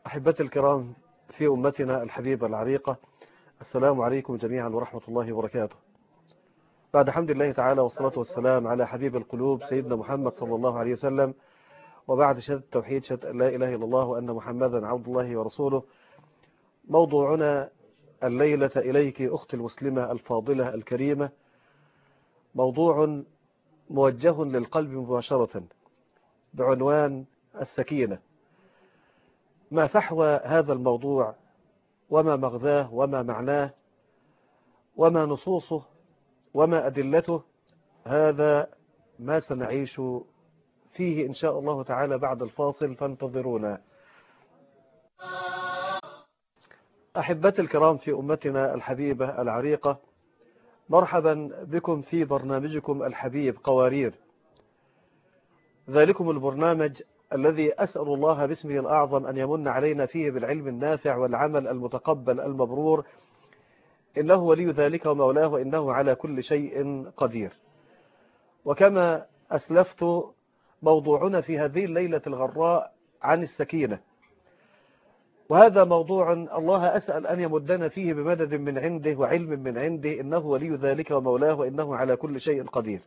أحبتي الكرام في أمتنا الحبيبة العريقة، السلام عليكم جميعا ورحمة الله وبركاته. بعد حمد الله تعالى والصلاة والسلام على حبيب القلوب سيدنا محمد صلى الله عليه وسلم، وبعد شهادة التوحيد شهادة لا إله إلا الله وأن محمدا عبد الله ورسوله، موضوعنا الليلة إليك أختي المسلمة الفاضلة الكريمة موضوع موجه للقلب مباشرة بعنوان السكينة. ما فحوى هذا الموضوع وما مغذاه وما معناه وما نصوصه وما أدلته، هذا ما سنعيش فيه إن شاء الله تعالى بعد الفاصل، فانتظرونا. أحبتي الكرام في أمتنا الحبيبة العريقة، مرحبا بكم في برنامجكم الحبيب قوارير، ذلكم البرنامج الذي أسأل الله باسمه الأعظم أن يمن علينا فيه بالعلم النافع والعمل المتقبل المبرور، إنه ولي ذلك ومولاه وإنه على كل شيء قدير. وكما أسلفت، موضوعنا في هذه الليلة الغراء عن السكينة، وهذا موضوع الله أسأل أن يمدنا فيه بمدد من عنده وعلم من عنده، إنه ولي ذلك ومولاه وإنه على كل شيء قدير.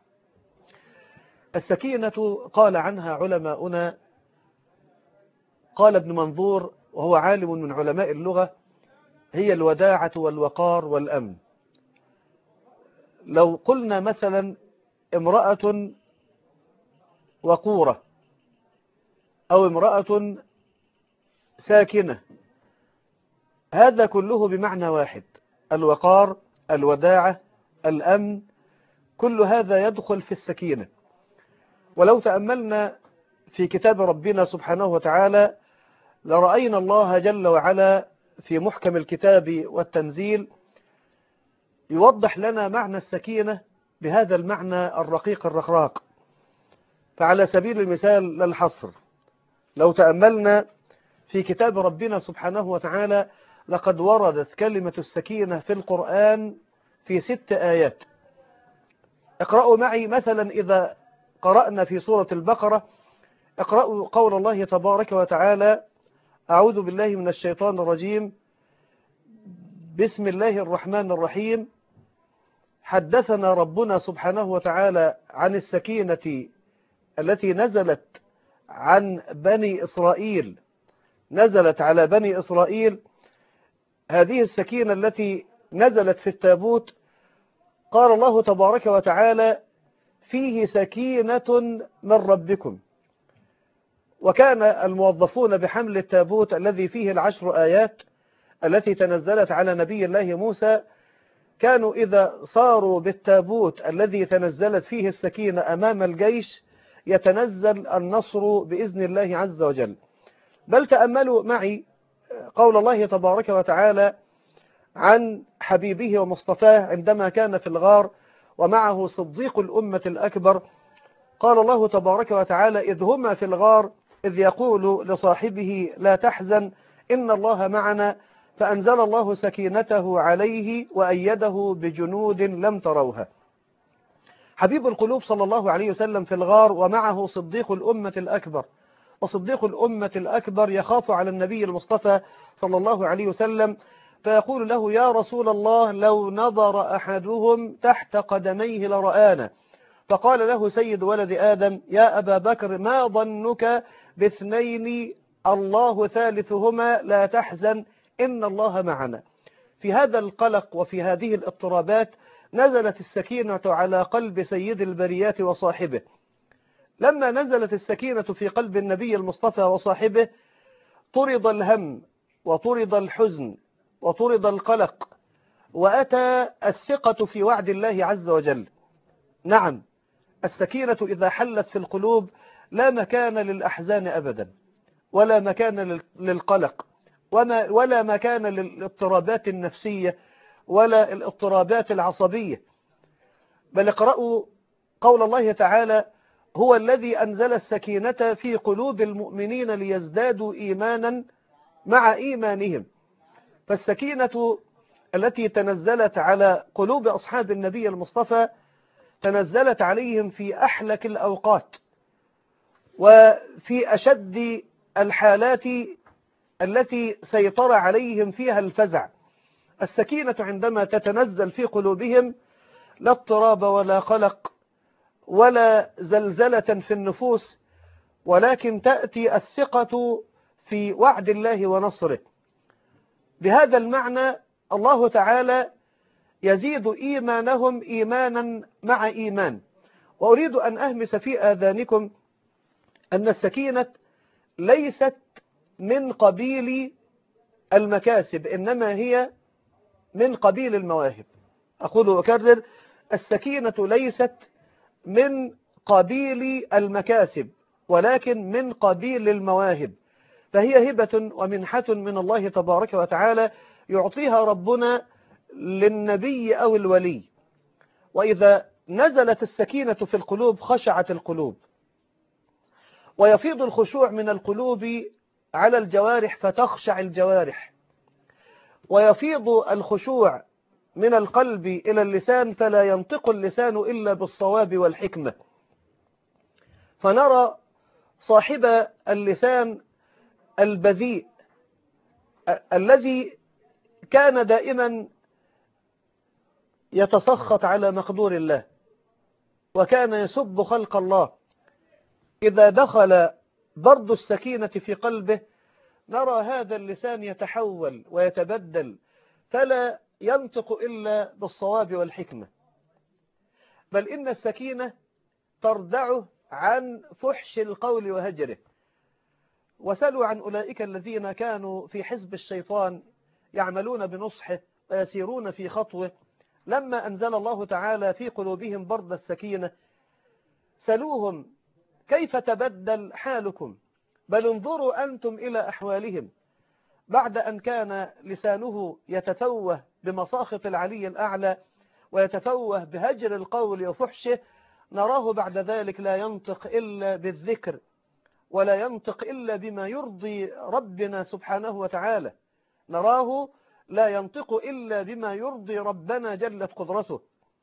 السكينة قال عنها علماؤنا، قال ابن منظور وهو عالم من علماء اللغة: هي الوداعة والوقار والأمن. لو قلنا مثلا امرأة وقورة أو امرأة ساكنة، هذا كله بمعنى واحد: الوقار، الوداعة، الأمن، كل هذا يدخل في السكينة. ولو تأملنا في كتاب ربنا سبحانه وتعالى لرأينا الله جل وعلا في محكم الكتاب والتنزيل يوضح لنا معنى السكينة بهذا المعنى الرقيق الرقراق. فعلى سبيل المثال لا الحصر، لو تأملنا في كتاب ربنا سبحانه وتعالى لقد وردت كلمة السكينة في القرآن في 6 آيات. اقرأوا معي مثلا إذا قرأنا في سورة البقرة، اقرأوا قول الله تبارك وتعالى: أعوذ بالله من الشيطان الرجيم، بسم الله الرحمن الرحيم. حدثنا ربنا سبحانه وتعالى عن السكينة التي نزلت عن بني إسرائيل، نزلت على بني إسرائيل. هذه السكينة التي نزلت في التابوت، قال الله تبارك وتعالى: فيه سكينة من ربكم. وكان الموظفون بحمل التابوت الذي فيه 10 آيات التي تنزلت على نبي الله موسى، كانوا إذا صاروا بالتابوت الذي تنزلت فيه السكينة أمام الجيش يتنزل النصر بإذن الله عز وجل. بل تأملوا معي قول الله تبارك وتعالى عن حبيبه ومصطفاه عندما كان في الغار ومعه صديق الأمة الأكبر. قال الله تبارك وتعالى: إذ هما في الغار إذ يقول لصاحبه لا تحزن إن الله معنا، فأنزل الله سكينته عليه وأيده بجنود لم تروها. حبيب القلوب صلى الله عليه وسلم في الغار ومعه صديق الأمة الأكبر، وصديق الأمة الأكبر يخاف على النبي المصطفى صلى الله عليه وسلم، فيقول له: يا رسول الله، لو نظر أحدهم تحت قدميه لرآنا. فقال له سيد ولد آدم: يا أبا بكر، ما ظنك باثنين الله ثالثهما، لا تحزن إن الله معنا. في هذا القلق وفي هذه الاضطرابات نزلت السكينة على قلب سيد البريات وصاحبه. لما نزلت السكينة في قلب النبي المصطفى وصاحبه، طرد الهم وطرد الحزن وطرد القلق، وأتى الثقة في وعد الله عز وجل. نعم، السكينة إذا حلت في القلوب لا مكان للأحزان أبدا، ولا مكان للقلق، ولا مكان للاضطرابات النفسية ولا الاضطرابات العصبية. بل اقرأوا قول الله تعالى: هو الذي أنزل السكينة في قلوب المؤمنين ليزدادوا إيمانا مع إيمانهم. فالسكينة التي تنزلت على قلوب أصحاب النبي المصطفى تنزلت عليهم في أحلك الأوقات وفي أشد الحالات التي سيطر عليهم فيها الفزع. السكينة عندما تتنزل في قلوبهم لا اضطراب ولا قلق ولا زلزلة في النفوس، ولكن تأتي الثقة في وعد الله ونصره. بهذا المعنى الله تعالى يزيد إيمانهم إيمانا مع إيمان. وأريد أن أهمس في آذانكم أن السكينة ليست من قبيل المكاسب، إنما هي من قبيل المواهب. أقول وأكرر: السكينة ليست من قبيل المكاسب، ولكن من قبيل المواهب، فهي هبة ومنحة من الله تبارك وتعالى يعطيها ربنا للنبي أو الولي. وإذا نزلت السكينة في القلوب خشعت القلوب، ويفيض الخشوع من القلوب على الجوارح فتخشع الجوارح، ويفيض الخشوع من القلب إلى اللسان فلا ينطق اللسان إلا بالصواب والحكمة. فنرى صاحب اللسان البذيء الذي كان دائما يتسخط على مقدور الله وكان يسب خلق الله، إذا دخل برد السكينة في قلبه نرى هذا اللسان يتحول ويتبدل، فلا ينطق إلا بالصواب والحكمة، بل إن السكينة تردعه عن فحش القول وهجره. وسلوا عن أولئك الذين كانوا في حزب الشيطان يعملون بنصحه ويسيرون في خطوه، لما أنزل الله تعالى في قلوبهم برد السكينة سلوهم كيف تبدل حالكم، بل انظروا أنتم إلى أحوالهم. بعد أن كان لسانه يتفوه بمساخط العلي الأعلى ويتفوه بهجر القول وفحشه، نراه بعد ذلك لا ينطق إلا بالذكر، ولا ينطق إلا بما يرضي ربنا سبحانه وتعالى. نراه لا ينطق إلا بما يرضي ربنا جلت قدرته.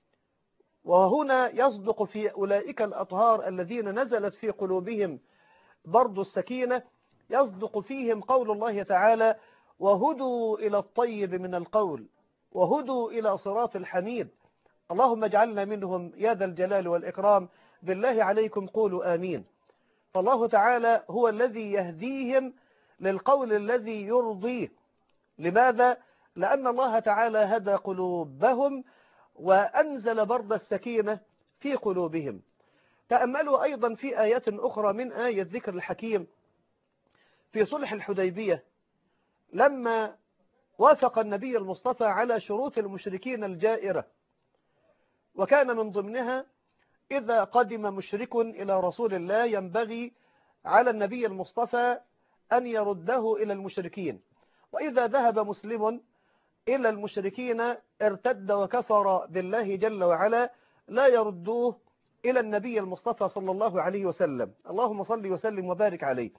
وهنا يصدق في أولئك الأطهار الذين نزلت في قلوبهم برد السكينة، يصدق فيهم قول الله تعالى: وهدوا إلى الطيب من القول وهدوا إلى صراط الحميد. اللهم اجعلنا منهم يا ذا الجلال والإكرام. بالله عليكم قولوا آمين. فالله تعالى هو الذي يهديهم للقول الذي يرضيه. لماذا؟ لأن الله تعالى هدى قلوبهم وأنزل برد السكينة في قلوبهم. تأملوا أيضا في آيات أخرى من آية ذكر الحكيم في صلح الحديبية، لما وافق النبي المصطفى على شروط المشركين الجائرة، وكان من ضمنها إذا قدم مشرك إلى رسول الله ينبغي على النبي المصطفى أن يرده إلى المشركين، وإذا ذهب مسلم إلى المشركين ارتد وكفر بالله جل وعلا لا يردوه إلى النبي المصطفى صلى الله عليه وسلم. اللهم صل وسلم وبارك عليه.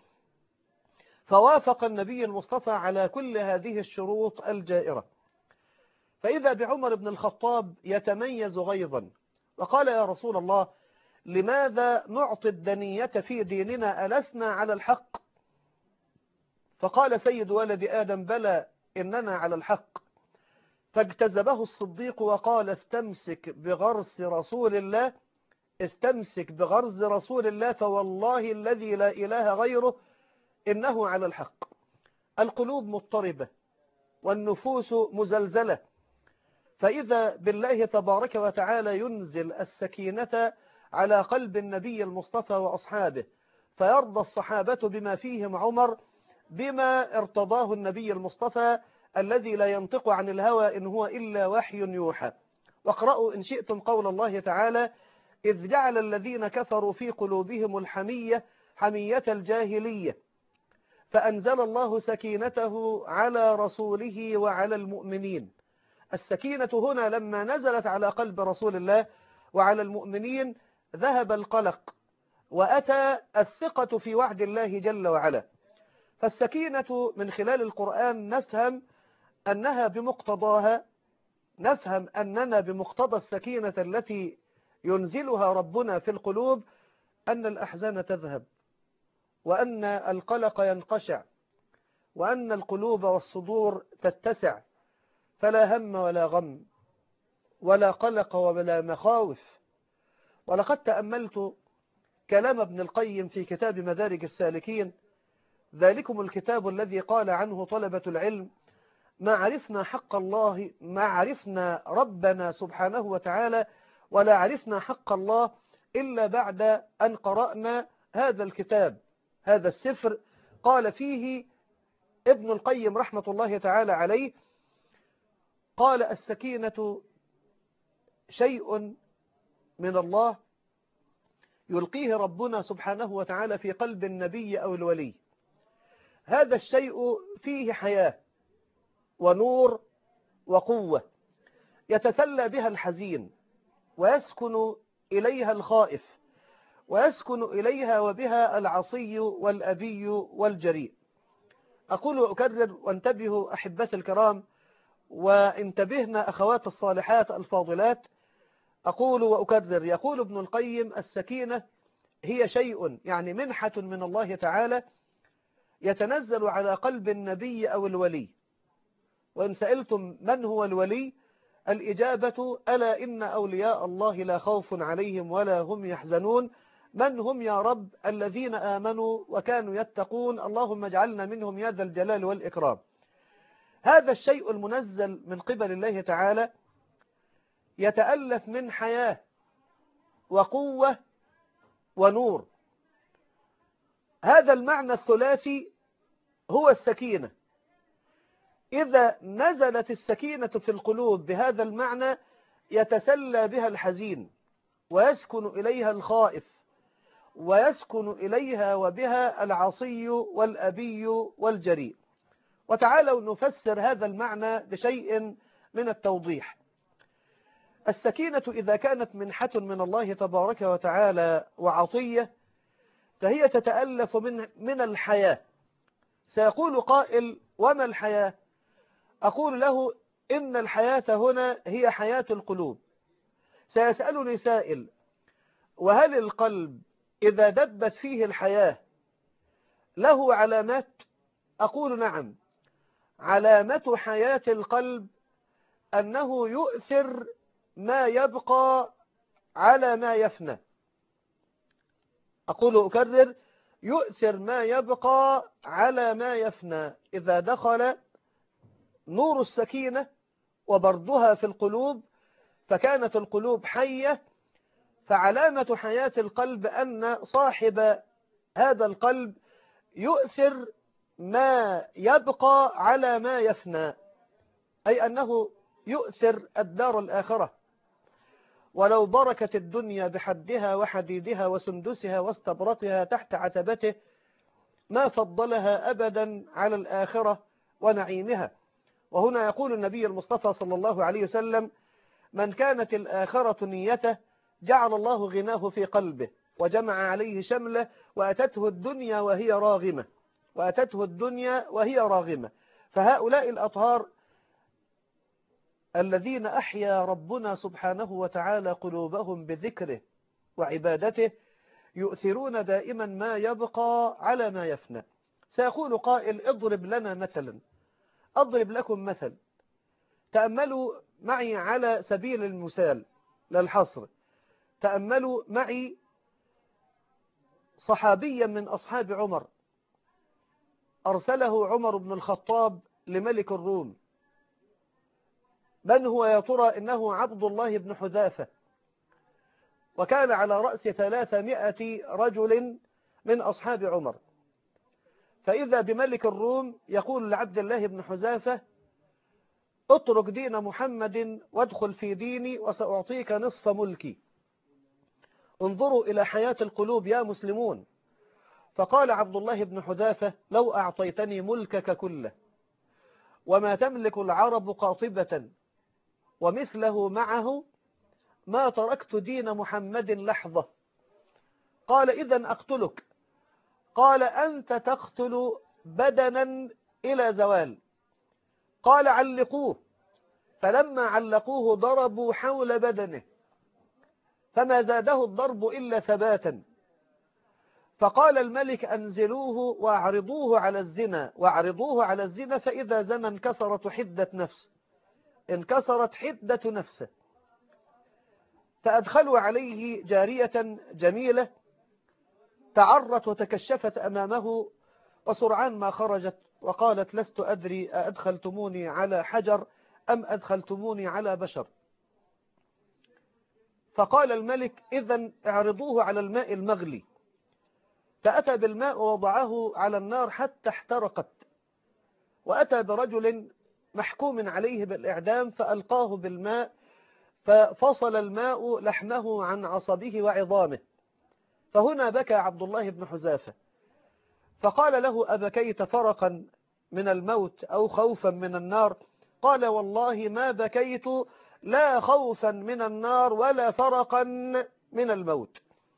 فوافق النبي المصطفى على كل هذه الشروط الجائرة، فإذا بعمر بن الخطاب يتميز غيظا وقال: يا رسول الله، لماذا نعطي الدنية في ديننا؟ ألسنا على الحق؟ فقال سيد ولد آدم: بلى إننا على الحق. فاجتذبه الصديق وقال: استمسك بغرس رسول الله، استمسك بغرز رسول الله، فوالله الذي لا إله غيره إنه على الحق. القلوب مضطربة والنفوس مزلزلة، فإذا بالله تبارك وتعالى ينزل السكينة على قلب النبي المصطفى وأصحابه، فيرضى الصحابة بما فيهم عمر بما ارتضاه النبي المصطفى الذي لا ينطق عن الهوى إن هو إلا وحي يوحى. واقرأوا إن شئتم قول الله تعالى: إذ جعل الذين كفروا في قلوبهم الحمية حمية الجاهلية فأنزل الله سكينته على رسوله وعلى المؤمنين. السكينة هنا لما نزلت على قلب رسول الله وعلى المؤمنين ذهب القلق وأتى الثقة في وعد الله جل وعلا. فالسكينة من خلال القرآن نفهم أنها بمقتضاها، نفهم أننا بمقتضى السكينة التي ينزلها ربنا في القلوب أن الأحزان تذهب، وأن القلق ينقشع، وأن القلوب والصدور تتسع، فلا هم ولا غم ولا قلق ولا مخاوف. ولقد تأملت كلام ابن القيم في كتاب مدارج السالكين: ذلكم الكتاب الذي قال عنه طلبة العلم: ما عرفنا حق الله، ما عرفنا ربنا سبحانه وتعالى، ولا عرفنا حق الله إلا بعد أن قرأنا هذا الكتاب، هذا السفر. قال فيه ابن القيم رحمة الله تعالى عليه، قال: السكينة شيء من الله يلقيه ربنا سبحانه وتعالى في قلب النبي أو الولي. هذا الشيء فيه حياة ونور وقوة، يتسلى بها الحزين ويسكن إليها الخائف، ويسكن إليها وبها العصي والأبي والجريء. أقول وأكرر، وانتبهوا أحبتي الكرام، وانتبهنا أخوات الصالحات الفاضلات، أقول وأكرر، يقول ابن القيم: السكينة هي شيء، يعني منحة من الله تعالى، يتنزل على قلب النبي أو الولي. وإن سألتم من هو الولي، الإجابة: ألا إن أولياء الله لا خوف عليهم ولا هم يحزنون. من هم يا رب؟ الذين آمنوا وكانوا يتقون، اللهم اجعلنا منهم يا ذا الجلال والإكرام. هذا الشيء المنزل من قبل الله تعالى يتألف من حياة وقوة ونور. هذا المعنى الثلاثي هو السكينة. إذا نزلت السكينة في القلوب بهذا المعنى يتسلى بها الحزين، ويسكن إليها الخائف، ويسكن إليها وبها العصي والأبي والجريء. وتعالوا نفسر هذا المعنى بشيء من التوضيح. السكينة إذا كانت منحة من الله تبارك وتعالى وعطية، فهي تتألف من الحياة. سيقول قائل: وما الحياة؟ أقول له: إن الحياة هنا هي حياة القلوب. سيسألني سائل: وهل القلب إذا دبت فيه الحياة له علامات؟ أقول: نعم. علامة حياة القلب أنه يؤثر ما يبقى على ما يفنى. أقول أكرر: يؤثر ما يبقى على ما يفنى. إذا دخل نور السكينة وبردها في القلوب فكانت القلوب حية، فعلامة حياة القلب أن صاحب هذا القلب يؤثر ما يبقى على ما يفنى، أي أنه يؤثر الدار الآخرة. ولو بركت الدنيا بحدها وحديدها وسندسها واستبرتها تحت عتبته ما فضلها أبدا على الآخرة ونعيمها. وهنا يقول النبي المصطفى صلى الله عليه وسلم: من كانت الآخرة نيته جعل الله غناه في قلبه وجمع عليه شمله وأتته الدنيا وهي راغمة، وأتته الدنيا وهي راغمة. فهؤلاء الأطهار الذين أحيا ربنا سبحانه وتعالى قلوبهم بذكره وعبادته يؤثرون دائما ما يبقى على ما يفنى. سيقول قائل: اضرب لنا مثلا. أضرب لكم مثل. تأملوا معي على سبيل المثال للحصر. تأملوا معي صحابيا من أصحاب عمر أرسله عمر بن الخطاب لملك الروم. من هو يا ترى؟ إنه عبد الله بن حذافة، وكان على رأس 300 رجل من أصحاب عمر. فإذا بملك الروم يقول لعبد الله بن حذافة: اترك دين محمد وادخل في ديني وسأعطيك نصف ملكي. انظروا إلى حياة القلوب يا مسلمون. فقال عبد الله بن حذافة: لو أعطيتني ملكك كله وما تملك العرب قاطبة ومثله معه ما تركت دين محمد لحظة. قال: إذن أقتلك. قال: أنت تقتل بدنا إلى زوال. قال: علقوه. فلما علقوه ضربوا حول بدنه فما زاده الضرب إلا ثباتا. فقال الملك أنزلوه واعرضوه على الزنا، واعرضوه على الزنا، فإذا زنى انكسرت حدة نفسه، انكسرت حدة نفسه. فأدخلوا عليه جارية جميلة تعرت وتكشفت أمامه، وسرعان ما خرجت وقالت: لست أدري أدخلتموني على حجر أم أدخلتموني على بشر. فقال الملك: إذن اعرضوه على الماء المغلي. فأتى بالماء ووضعه على النار حتى احترقت، وأتى برجل محكوم عليه بالإعدام فألقاه بالماء، ففصل الماء لحمه عن عصبه وعظامه. فهنا بكى عبد الله بن حذافة، فقال له: أبكيت فرقا من الموت أو خوفا من النار؟ قال: والله ما بكيت لا خوفا من النار ولا فرقا من الموت،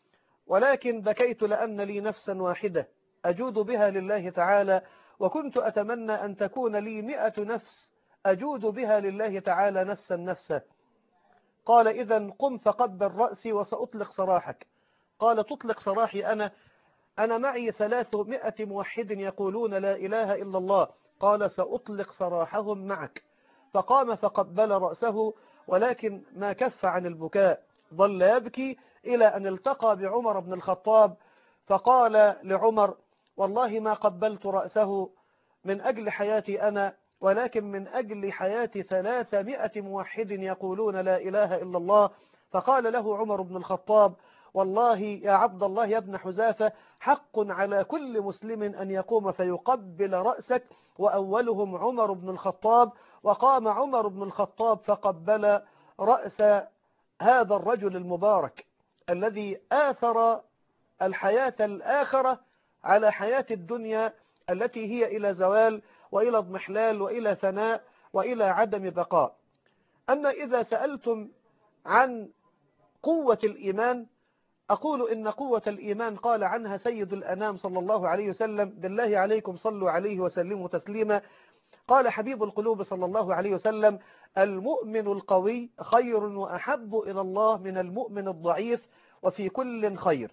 ولكن بكيت لأن لي نفسا واحدة أجود بها لله تعالى، وكنت أتمنى أن تكون لي 100 نفس أجود بها لله تعالى نفسا نفسا. قال: إذن قم فقبل رأسي وسأطلق سراحك. قال: تطلق سراحي أنا معي 300 موحد يقولون لا إله إلا الله. قال: سأطلق سراحهم معك. فقام فقبل رأسه، ولكن ما كف عن البكاء، ظل يبكي إلى أن التقى بعمر بن الخطاب، فقال لعمر: والله ما قبلت رأسه من أجل حياتي أنا، ولكن من أجل حياة 300 موحد يقولون لا إله إلا الله. فقال له عمر بن الخطاب: والله يا عبد الله يا ابن حذافة، حق على كل مسلم أن يقوم فيقبل رأسك، وأولهم عمر بن الخطاب. وقام عمر بن الخطاب فقبل رأس هذا الرجل المبارك الذي آثر الحياة الآخرة على حياة الدنيا التي هي إلى زوال وإلى اضمحلال وإلى ثناء وإلى عدم بقاء. أما إذا سألتم عن قوة الإيمان، أقول إن قوة الإيمان قال عنها سيد الأنام صلى الله عليه وسلم: بالله عليكم صلوا عليه وسلموا تسليما. قال حبيب القلوب صلى الله عليه وسلم: المؤمن القوي خير وأحب إلى الله من المؤمن الضعيف، وفي كل خير.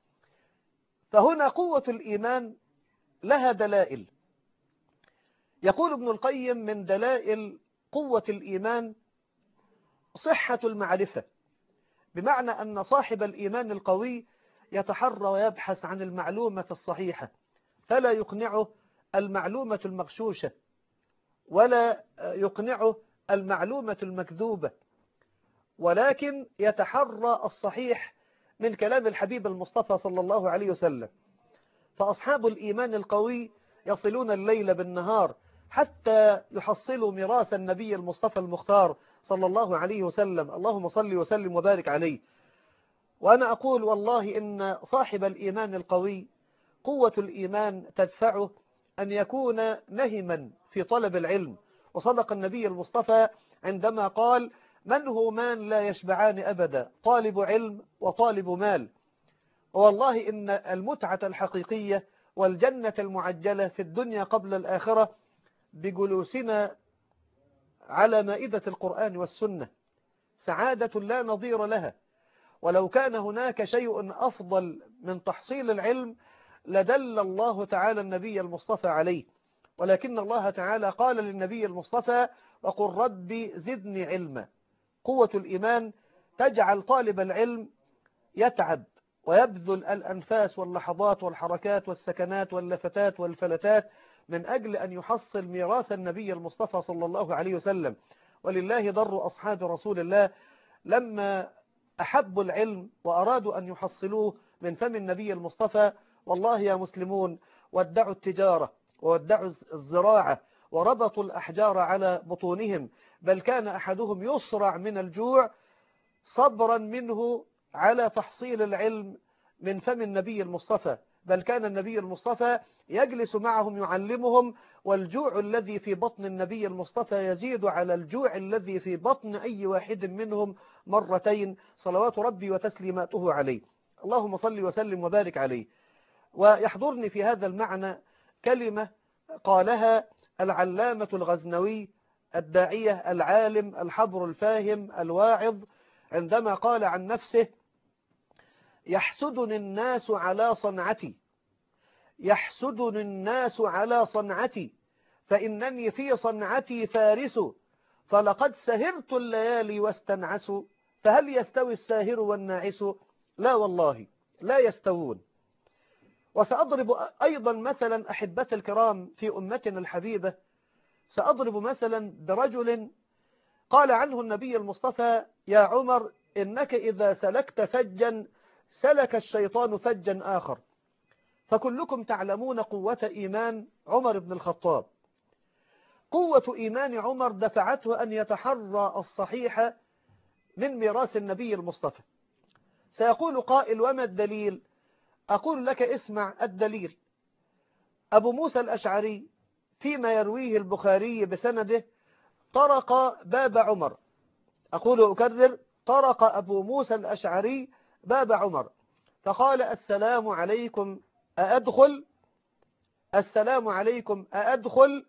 فهنا قوة الإيمان لها دلائل. يقول ابن القيم: من دلائل قوة الإيمان صحة المعرفة، بمعنى أن صاحب الإيمان القوي يتحرى ويبحث عن المعلومة الصحيحة، فلا يقنعه المعلومة المغشوشة، ولا يقنعه المعلومة المكذوبة، ولكن يتحرى الصحيح من كلام الحبيب المصطفى صلى الله عليه وسلم. فأصحاب الإيمان القوي يصلون الليل بالنهار حتى يحصلوا ميراث النبي المصطفى المختار صلى الله عليه وسلم، اللهم صل وسلم وبارك عليه. وأنا أقول والله إن صاحب الإيمان القوي قوة الإيمان تدفعه أن يكون نهما في طلب العلم. وصدق النبي المصطفى عندما قال: من هو مان لا يشبعان أبدا، طالب علم وطالب مال. والله إن المتعة الحقيقية والجنة المعجلة في الدنيا قبل الآخرة بجلوسنا على مائدة القرآن والسنة، سعادة لا نظير لها. ولو كان هناك شيء أفضل من تحصيل العلم لدل الله تعالى النبي المصطفى عليه، ولكن الله تعالى قال للنبي المصطفى: وقل ربي زدني علما. قوة الإيمان تجعل طالب العلم يتعب ويبذل الأنفاس واللحظات والحركات والسكنات واللفتات والفلتات من أجل أن يحصل ميراث النبي المصطفى صلى الله عليه وسلم. ولله ضر أصحاب رسول الله لما أحبوا العلم وأرادوا أن يحصلوه من فم النبي المصطفى. والله يا مسلمون ودعوا التجارة وودعوا الزراعة وربطوا الأحجار على بطونهم، بل كان أحدهم يصرع من الجوع صبرا منه على تحصيل العلم من فم النبي المصطفى. بل كان النبي المصطفى يجلس معهم يعلمهم، والجوع الذي في بطن النبي المصطفى يزيد على الجوع الذي في بطن أي واحد منهم مرتين، صلوات ربي وتسليماته عليه، اللهم صل وسلم وبارك عليه. ويحضرني في هذا المعنى كلمة قالها العلامة الغزنوي الداعية العالم الحبر الفاهم الواعظ، عندما قال عن نفسه: يحسدني الناس على صنعتي يحسدني الناس على صنعتي فإنني في صنعتي فارس، فلقد سهرت الليالي واستنعسوا، فهل يستوي الساهر والناعس؟ لا والله لا يستوون. وسأضرب أيضا مثلا أحبة الكرام في أمتنا الحبيبة، سأضرب مثلا برجل قال عنه النبي المصطفى: يا عمر إنك إذا سلكت فجا سلك الشيطان فجا آخر. فكلكم تعلمون قوة إيمان عمر بن الخطاب. قوة إيمان عمر دفعته أن يتحرى الصحيح من ميراث النبي المصطفى. سيقول قائل: وما الدليل؟ أقول لك اسمع الدليل. أبو موسى الأشعري فيما يرويه البخاري بسنده طرق باب عمر، أقول أكرر: طرق أبو موسى الأشعري باب عمر فقال: السلام عليكم أأدخل؟ السلام عليكم أأدخل؟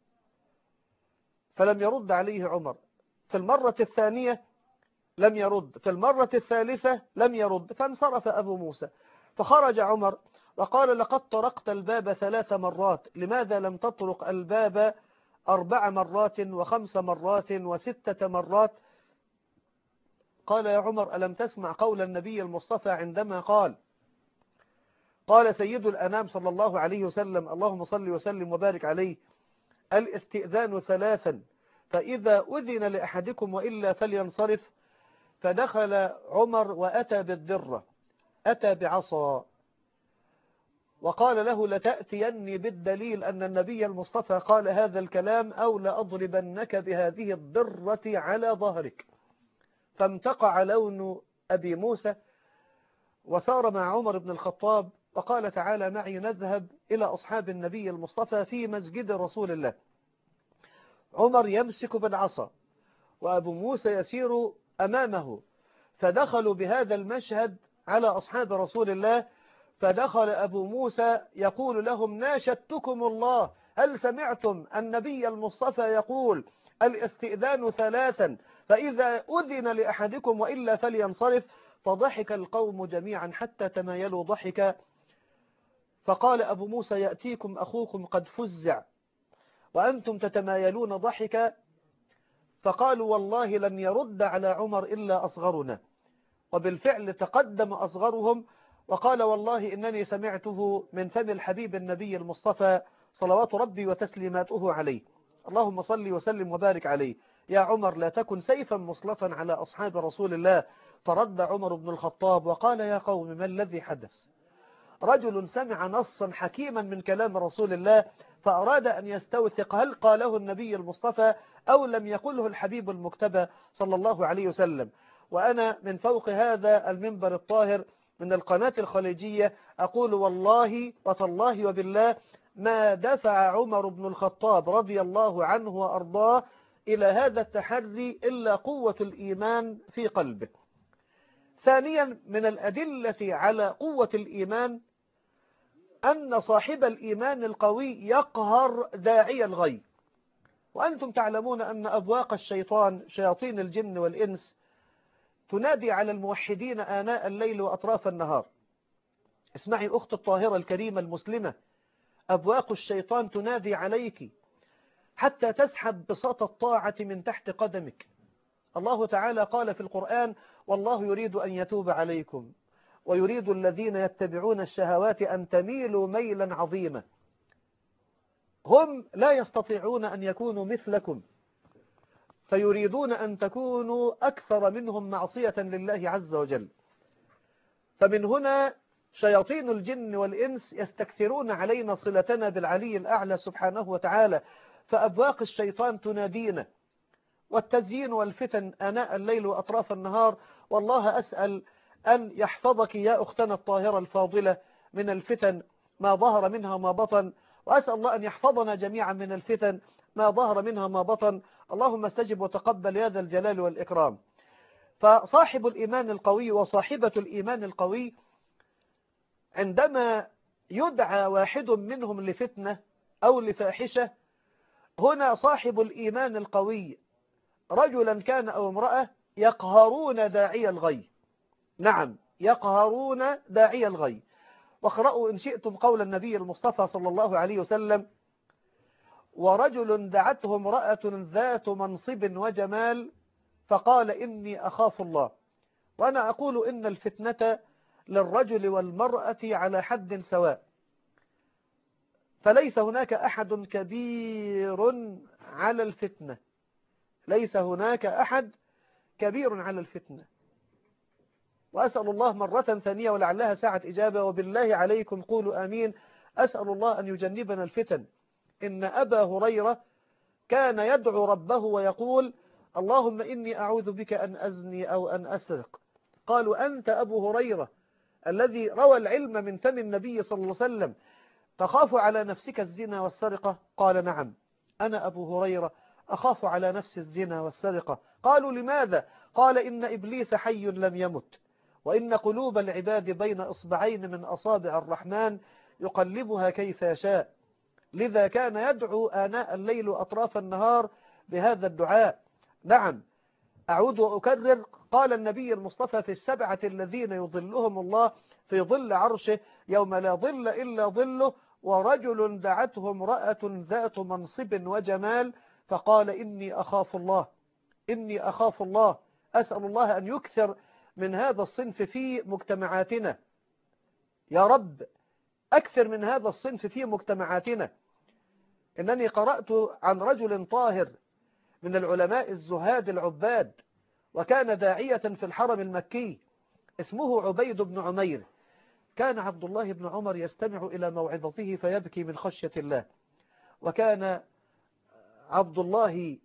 فلم يرد عليه عمر. في المرة الثانية لم يرد، في المرة الثالثة لم يرد، فانصرف أبو موسى. فخرج عمر وقال: لقد طرقت الباب 3 مرات، لماذا لم تطرق الباب 4 مرات و5 مرات و6 مرات؟ قال: يا عمر ألم تسمع قول النبي المصطفى عندما قال سيد الأنام صلى الله عليه وسلم: اللهم صل وسلم وبارك عليه: الاستئذان 3، فإذا أذن لأحدكم وإلا فلينصرف. فدخل عمر وأتى بالدرة، أتى بعصا وقال له: لتأتيني بالدليل أن النبي المصطفى قال هذا الكلام أو لأضربنك بهذه الدرة على ظهرك. فامتقع لون أبي موسى وسار مع عمر بن الخطاب وقال: تعالى معي نذهب إلى أصحاب النبي المصطفى في مسجد رسول الله. عمر يمسك بالعصا وأبو موسى يسير أمامه، فدخلوا بهذا المشهد على أصحاب رسول الله. فدخل أبو موسى يقول لهم: ناشدتكم الله، هل سمعتم النبي المصطفى يقول الاستئذان 3، فإذا أذن لأحدكم وإلا فلينصرف؟ فضحك القوم جميعا حتى تمايلوا ضحكا. فقال أبو موسى: يأتيكم أخوكم قد فزع وأنتم تتمايلون ضحكا. فقالوا: والله لن يرد على عمر إلا أصغرنا. وبالفعل تقدم أصغرهم وقال: والله إنني سمعته من فم الحبيب النبي المصطفى صلوات ربي وتسليماته عليه، اللهم صل وسلم وبارك عليه: يا عمر لا تكن سيفا مصلتا على أصحاب رسول الله. فرد عمر بن الخطاب وقال: يا قوم ما الذي حدث؟ رجل سمع نصا حكيما من كلام رسول الله فأراد أن يستوثق هل قاله النبي المصطفى أو لم يقله الحبيب المجتبى صلى الله عليه وسلم. وأنا من فوق هذا المنبر الطاهر من القناة الخليجية أقول: والله وتالله وبالله ما دفع عمر بن الخطاب رضي الله عنه وأرضاه إلى هذا التحري إلا قوة الإيمان في قلبه. ثانيا من الأدلة على قوة الإيمان أن صاحب الإيمان القوي يقهر داعي الغي. وأنتم تعلمون أن أبواق الشيطان شياطين الجن والإنس تنادي على الموحدين آناء الليل وأطراف النهار. اسمعي أخت الطاهرة الكريمة المسلمة، أبواق الشيطان تنادي عليك حتى تسحب بساط الطاعة من تحت قدمك. الله تعالى قال في القرآن: والله يريد أن يتوب عليكم ويريد الذين يتبعون الشهوات أن تميلوا ميلا عظيما. هم لا يستطيعون أن يكونوا مثلكم فيريدون أن تكونوا أكثر منهم معصية لله عز وجل. فمن هنا شياطين الجن والإنس يستكثرون علينا صلتنا بالعلي الأعلى سبحانه وتعالى، فأبواق الشيطان تنادينا، والتزيين والفتن آناء الليل وأطراف النهار. والله أسأل أن يحفظك يا أختنا الطاهرة الفاضلة من الفتن ما ظهر منها وما بطن، وأسأل الله أن يحفظنا جميعا من الفتن ما ظهر منها وما بطن. اللهم استجب وتقبل يا ذا الجلال والإكرام. فصاحب الإيمان القوي وصاحبة الإيمان القوي عندما يدعى واحد منهم لفتنة أو لفاحشة، هنا صاحب الإيمان القوي رجلا كان أو امرأة يقهرون داعي الغي. نعم، يقهرون داعي الغي. واقرأوا إن شئتم قول النبي المصطفى صلى الله عليه وسلم: ورجل دعته امرأة ذات منصب وجمال فقال إني أخاف الله. وأنا أقول إن الفتنة للرجل والمرأة على حد سواء، فليس هناك أحد كبير على الفتنة، ليس هناك أحد كبير على الفتنة. وأسأل الله مرة ثانية ولعلها ساعة إجابة، وبالله عليكم قولوا آمين، أسأل الله أن يجنبنا الفتن. إن أبا هريرة كان يدعو ربه ويقول: اللهم إني أعوذ بك أن أزني أو أن أسرق. قالوا: أنت أبو هريرة الذي روى العلم من فم النبي صلى الله عليه وسلم، تخاف على نفسك الزنا والسرقة؟ قال: نعم، أنا أبو هريرة أخاف على نفس الزنا والسرقة. قالوا: لماذا؟ قال: إن إبليس حي لم يمت، وإن قلوب العباد بين إصبعين من أصابع الرحمن يقلبها كيف يشاء. لذا كان يدعو آناء الليل وأطراف النهار بهذا الدعاء. نعم، أعود وأكرر، قال النبي المصطفى: في السبعة الذين يظلهم الله في ظل عرشه يوم لا ظل إلا ظله: ورجل دعته امرأة ذات منصب وجمال فقال إني أخاف الله، إني أخاف الله. أسأل الله أن يكثر من هذا الصنف في مجتمعاتنا يا رب، أكثر من هذا الصنف في مجتمعاتنا. إنني قرأت عن رجل طاهر من العلماء الزهاد العباد، وكان داعية في الحرم المكي، اسمه عبيد بن عمير. كان عبد الله بن عمر يستمع إلى موعظته فيبكي من خشية الله. وكان عبد الله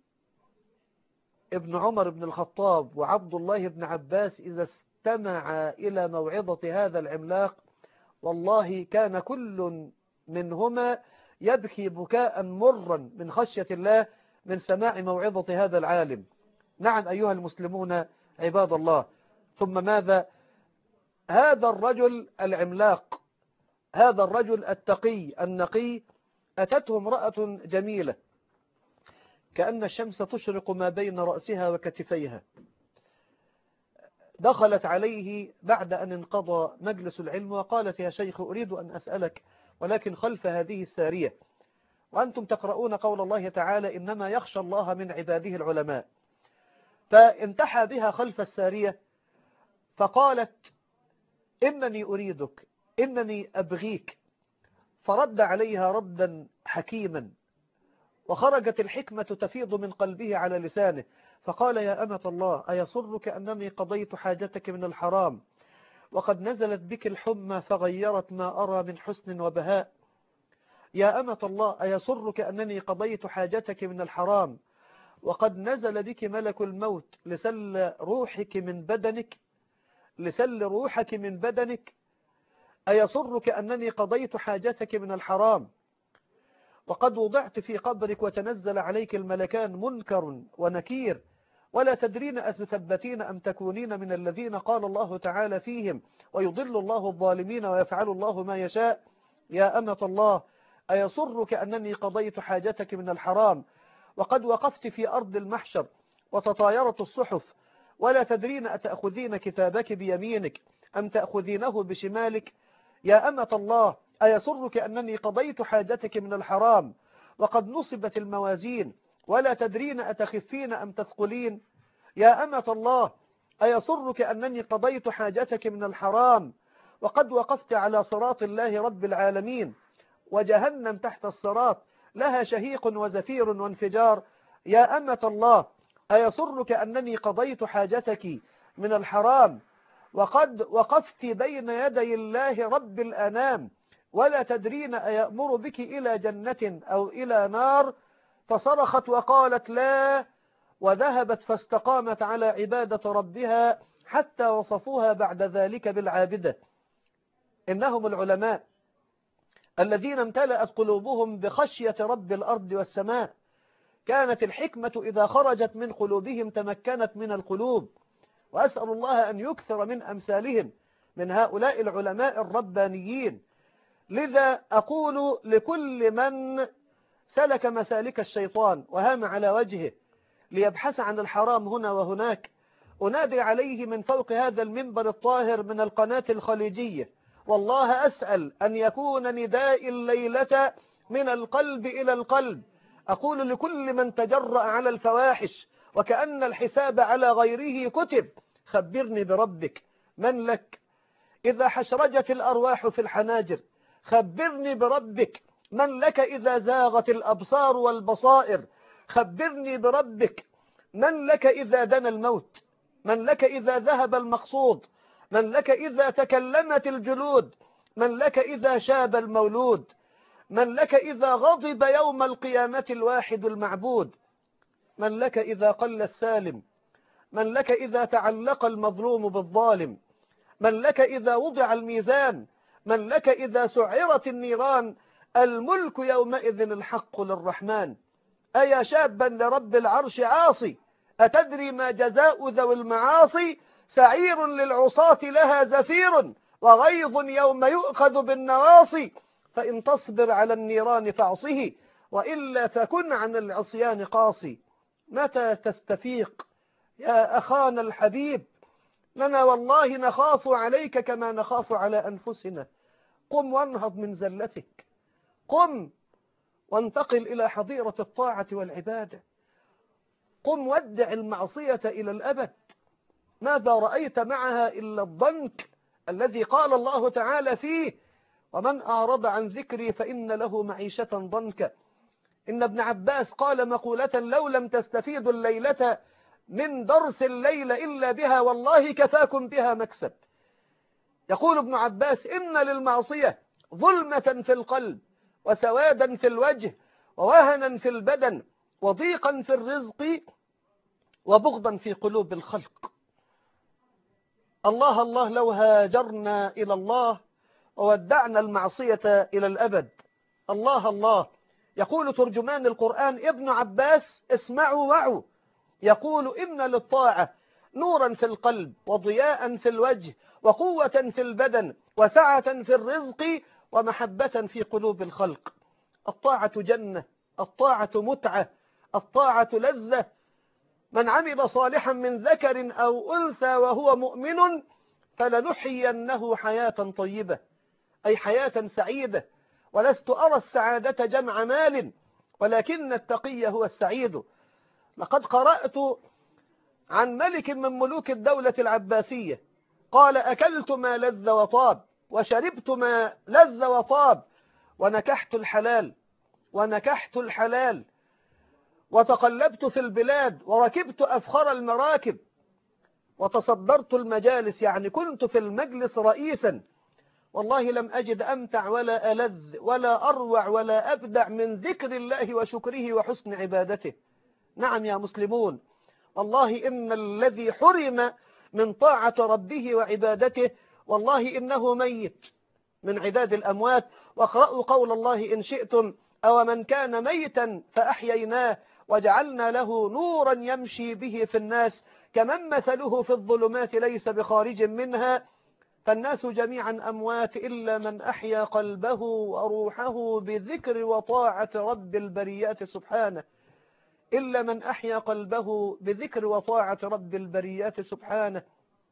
ابن عمر بن الخطاب وعبد الله بن عباس إذا استمع إلى موعظة هذا العملاق والله كان كل منهما يبكي بكاء مرا من خشية الله من سماع موعظة هذا العالم. نعم أيها المسلمون عباد الله، ثم ماذا؟ هذا الرجل العملاق، هذا الرجل التقي النقي، أتته امرأة جميلة كأن الشمس تشرق ما بين رأسها وكتفيها. دخلت عليه بعد أن انقضى مجلس العلم وقالت: يا شيخ أريد أن أسألك، ولكن خلف هذه السارية، وأنتم تقرؤون قول الله تعالى: إنما يخشى الله من عباده العلماء. فانتحى بها خلف السارية فقالت: إنني أريدك، إنني أبغيك. فرد عليها ردا حكيما، وخرجت الحكمة تفيض من قلبه على لسانه، فقال: يا أمة الله، أيسرك أنني قضيت حاجتك من الحرام وقد نزلت بك الحمى فغيرت ما أرى من حسن وبهاء؟ يا أمة الله، أيسرك أنني قضيت حاجتك من الحرام وقد نزل بك ملك الموت لسل روحك من بدنك، لسل روحك من بدنك؟ أيسرك أنني قضيت حاجتك من الحرام وقد وضعت في قبرك وتنزل عليك الملكان منكر ونكير، ولا تدرين أتثبتين أم تكونين من الذين قال الله تعالى فيهم: ويضل الله الظالمين ويفعل الله ما يشاء؟ يا أمة الله، أيسرك أنني قضيت حاجتك من الحرام وقد وقفت في أرض المحشر وتطايرت الصحف، ولا تدرين أتأخذين كتابك بيمينك أم تأخذينه بشمالك؟ يا أمة الله، أيسرك أنني قضيت حاجتك من الحرام وقد نصبت الموازين ولا تدرين أتخفين أم تثقلين؟ يا أمة الله، أيسرك أنني قضيت حاجتك من الحرام وقد وقفت على صراط الله رب العالمين وجهنم تحت الصراط لها شهيق وزفير وانفجار؟ يا أمة الله، أيسرك أنني قضيت حاجتك من الحرام وقد وقفت بين يدي الله رب الأنام ولا تدرين أيأمر بك إلى جنة أو إلى نار؟ فصرخت وقالت: لا، وذهبت فاستقامت على عبادة ربها حتى وصفوها بعد ذلك بالعابدة. إنهم العلماء الذين امتلأت قلوبهم بخشية رب الأرض والسماء. كانت الحكمة إذا خرجت من قلوبهم تمكنت من القلوب، وأسأل الله أن يكثر من أمثالهم، من هؤلاء العلماء الربانيين. لذا أقول لكل من سلك مسالك الشيطان وهام على وجهه ليبحث عن الحرام هنا وهناك، أنادي عليه من فوق هذا المنبر الطاهر من القناة الخليجية والله أسأل أن يكون نداء الليلة من القلب إلى القلب. أقول لكل من تجرأ على الفواحش وكأن الحساب على غيره كتب: خبرني بربك، من لك إذا حشرجت الأرواح في الحناجر؟ خبرني بربك، من لك إذا زاغت الأبصار والبصائر؟ خبرني بربك، من لك إذا دنا الموت؟ من لك إذا ذهب المقصود؟ من لك إذا تكلمت الجلود؟ من لك إذا شاب المولود؟ من لك إذا غضب يوم القيامة الواحد المعبود؟ من لك إذا قل السالم؟ من لك إذا تعلق المظلوم بالظالم؟ من لك إذا وضع الميزان؟ من لك إذا سعرت النيران؟ الملك يومئذ الحق للرحمن. أيا شابا لرب العرش عاصي، أتدري ما جزاء ذوي المعاصي؟ سعير للعصاة لها زفير، وغيظ يوم يؤخذ بالنواصي. فإن تصبر على النيران فاعصه، وإلا فكن عن العصيان قاصي. متى تستفيق يا أخانا الحبيب؟ لنا والله نخاف عليك كما نخاف على أنفسنا. قم وانهض من زلتك، قم وانتقل إلى حظيرة الطاعة والعبادة، قم ودع المعصية إلى الأبد. ماذا رأيت معها إلا الضنك الذي قال الله تعالى فيه: ومن أعرض عن ذكري فإن له معيشة ضنكا. إن ابن عباس قال مقولة: لو لم تستفيدوا الليلة من درس الليل إلا بها والله كفاكم بها مكسب. يقول ابن عباس: إن للمعصية ظلمة في القلب، وسوادا في الوجه، ووهنا في البدن، وضيقا في الرزق، وبغضا في قلوب الخلق. الله الله لو هاجرنا إلى الله وودعنا المعصية إلى الأبد. الله الله. يقول ترجمان القرآن ابن عباس: اسمعوا وعوا، يقول: إن للطاعة نورا في القلب، وضياء في الوجه، وقوة في البدن، وسعة في الرزق، ومحبة في قلوب الخلق. الطاعة جنة، الطاعة متعة، الطاعة لذة. من عمل صالحا من ذكر أو أنثى وهو مؤمن فلنحيينه حياة طيبة، أي حياة سعيدة. ولست أرى السعادة جمع مال، ولكن التقي هو السعيد. لقد قرأت عن ملك من ملوك الدولة العباسية قال: أكلت ما لذ وطاب، وشربت ما لذ وطاب، ونكحت الحلال، ونكحت الحلال، وتقلبت في البلاد، وركبت أفخر المراكب، وتصدرت المجالس، يعني كنت في المجلس رئيسا. والله لم أجد أمتع ولا ألذ ولا أروع ولا أبدع من ذكر الله وشكره وحسن عبادته. نعم يا مسلمون، والله إن الذي حرم من طاعة ربه وعبادته والله إنه ميت من عداد الأموات. واقرأوا قول الله: إن شئتم أو من كان ميتا فأحييناه وجعلنا له نورا يمشي به في الناس كمن مثله في الظلمات ليس بخارج منها. فالناس جميعا أموات إلا من أحيا قلبه وروحه بذكر وطاعة رب البريات سبحانه، إلا من أحيا قلبه بذكر وطاعة رب البريات سبحانه.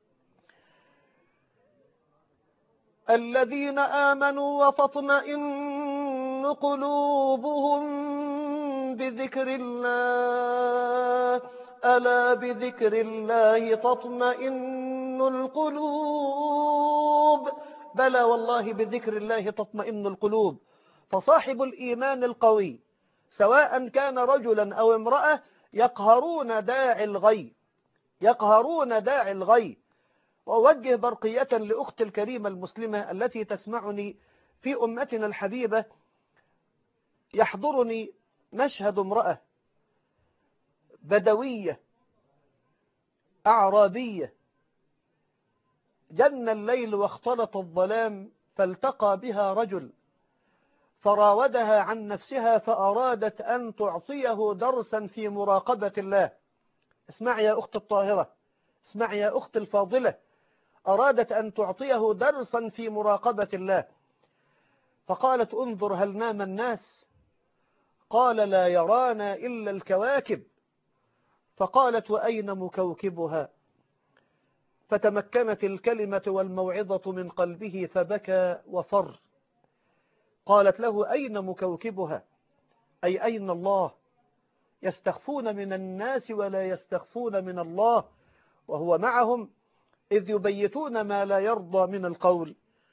الذين آمنوا وتطمئن قلوبهم بذكر الله، ألا بذكر الله تطمئن القلوب. بلى والله بذكر الله تطمئن القلوب. فصاحب الإيمان القوي سواء كان رجلا أو امرأة يقهرون داعي الغي، يقهرون داعي الغي. وأوجه برقية لأخت الكريمة المسلمة التي تسمعني في أمتنا الحبيبة. يحضرني مشهد امرأة بدوية أعرابية جن الليل واختلط الظلام، فالتقى بها رجل فراودها عن نفسها، فأرادت أن تعطيه درسا في مراقبة الله. اسمع يا أخت الطاهرة، اسمع يا أخت الفاضلة، أرادت أن تعطيه درسا في مراقبة الله. فقالت: انظر هل نام الناس؟ قال: لا يرانا إلا الكواكب. فقالت: وأين مكوكبها؟ فتمكنت الكلمة والموعظة من قلبه فبكى وفر. قالت له: أين مكوكبها؟ أي أين الله؟ يستخفون من الناس ولا يستخفون من الله، وهو معهم إذ يبيتون ما لا يرضى من القول.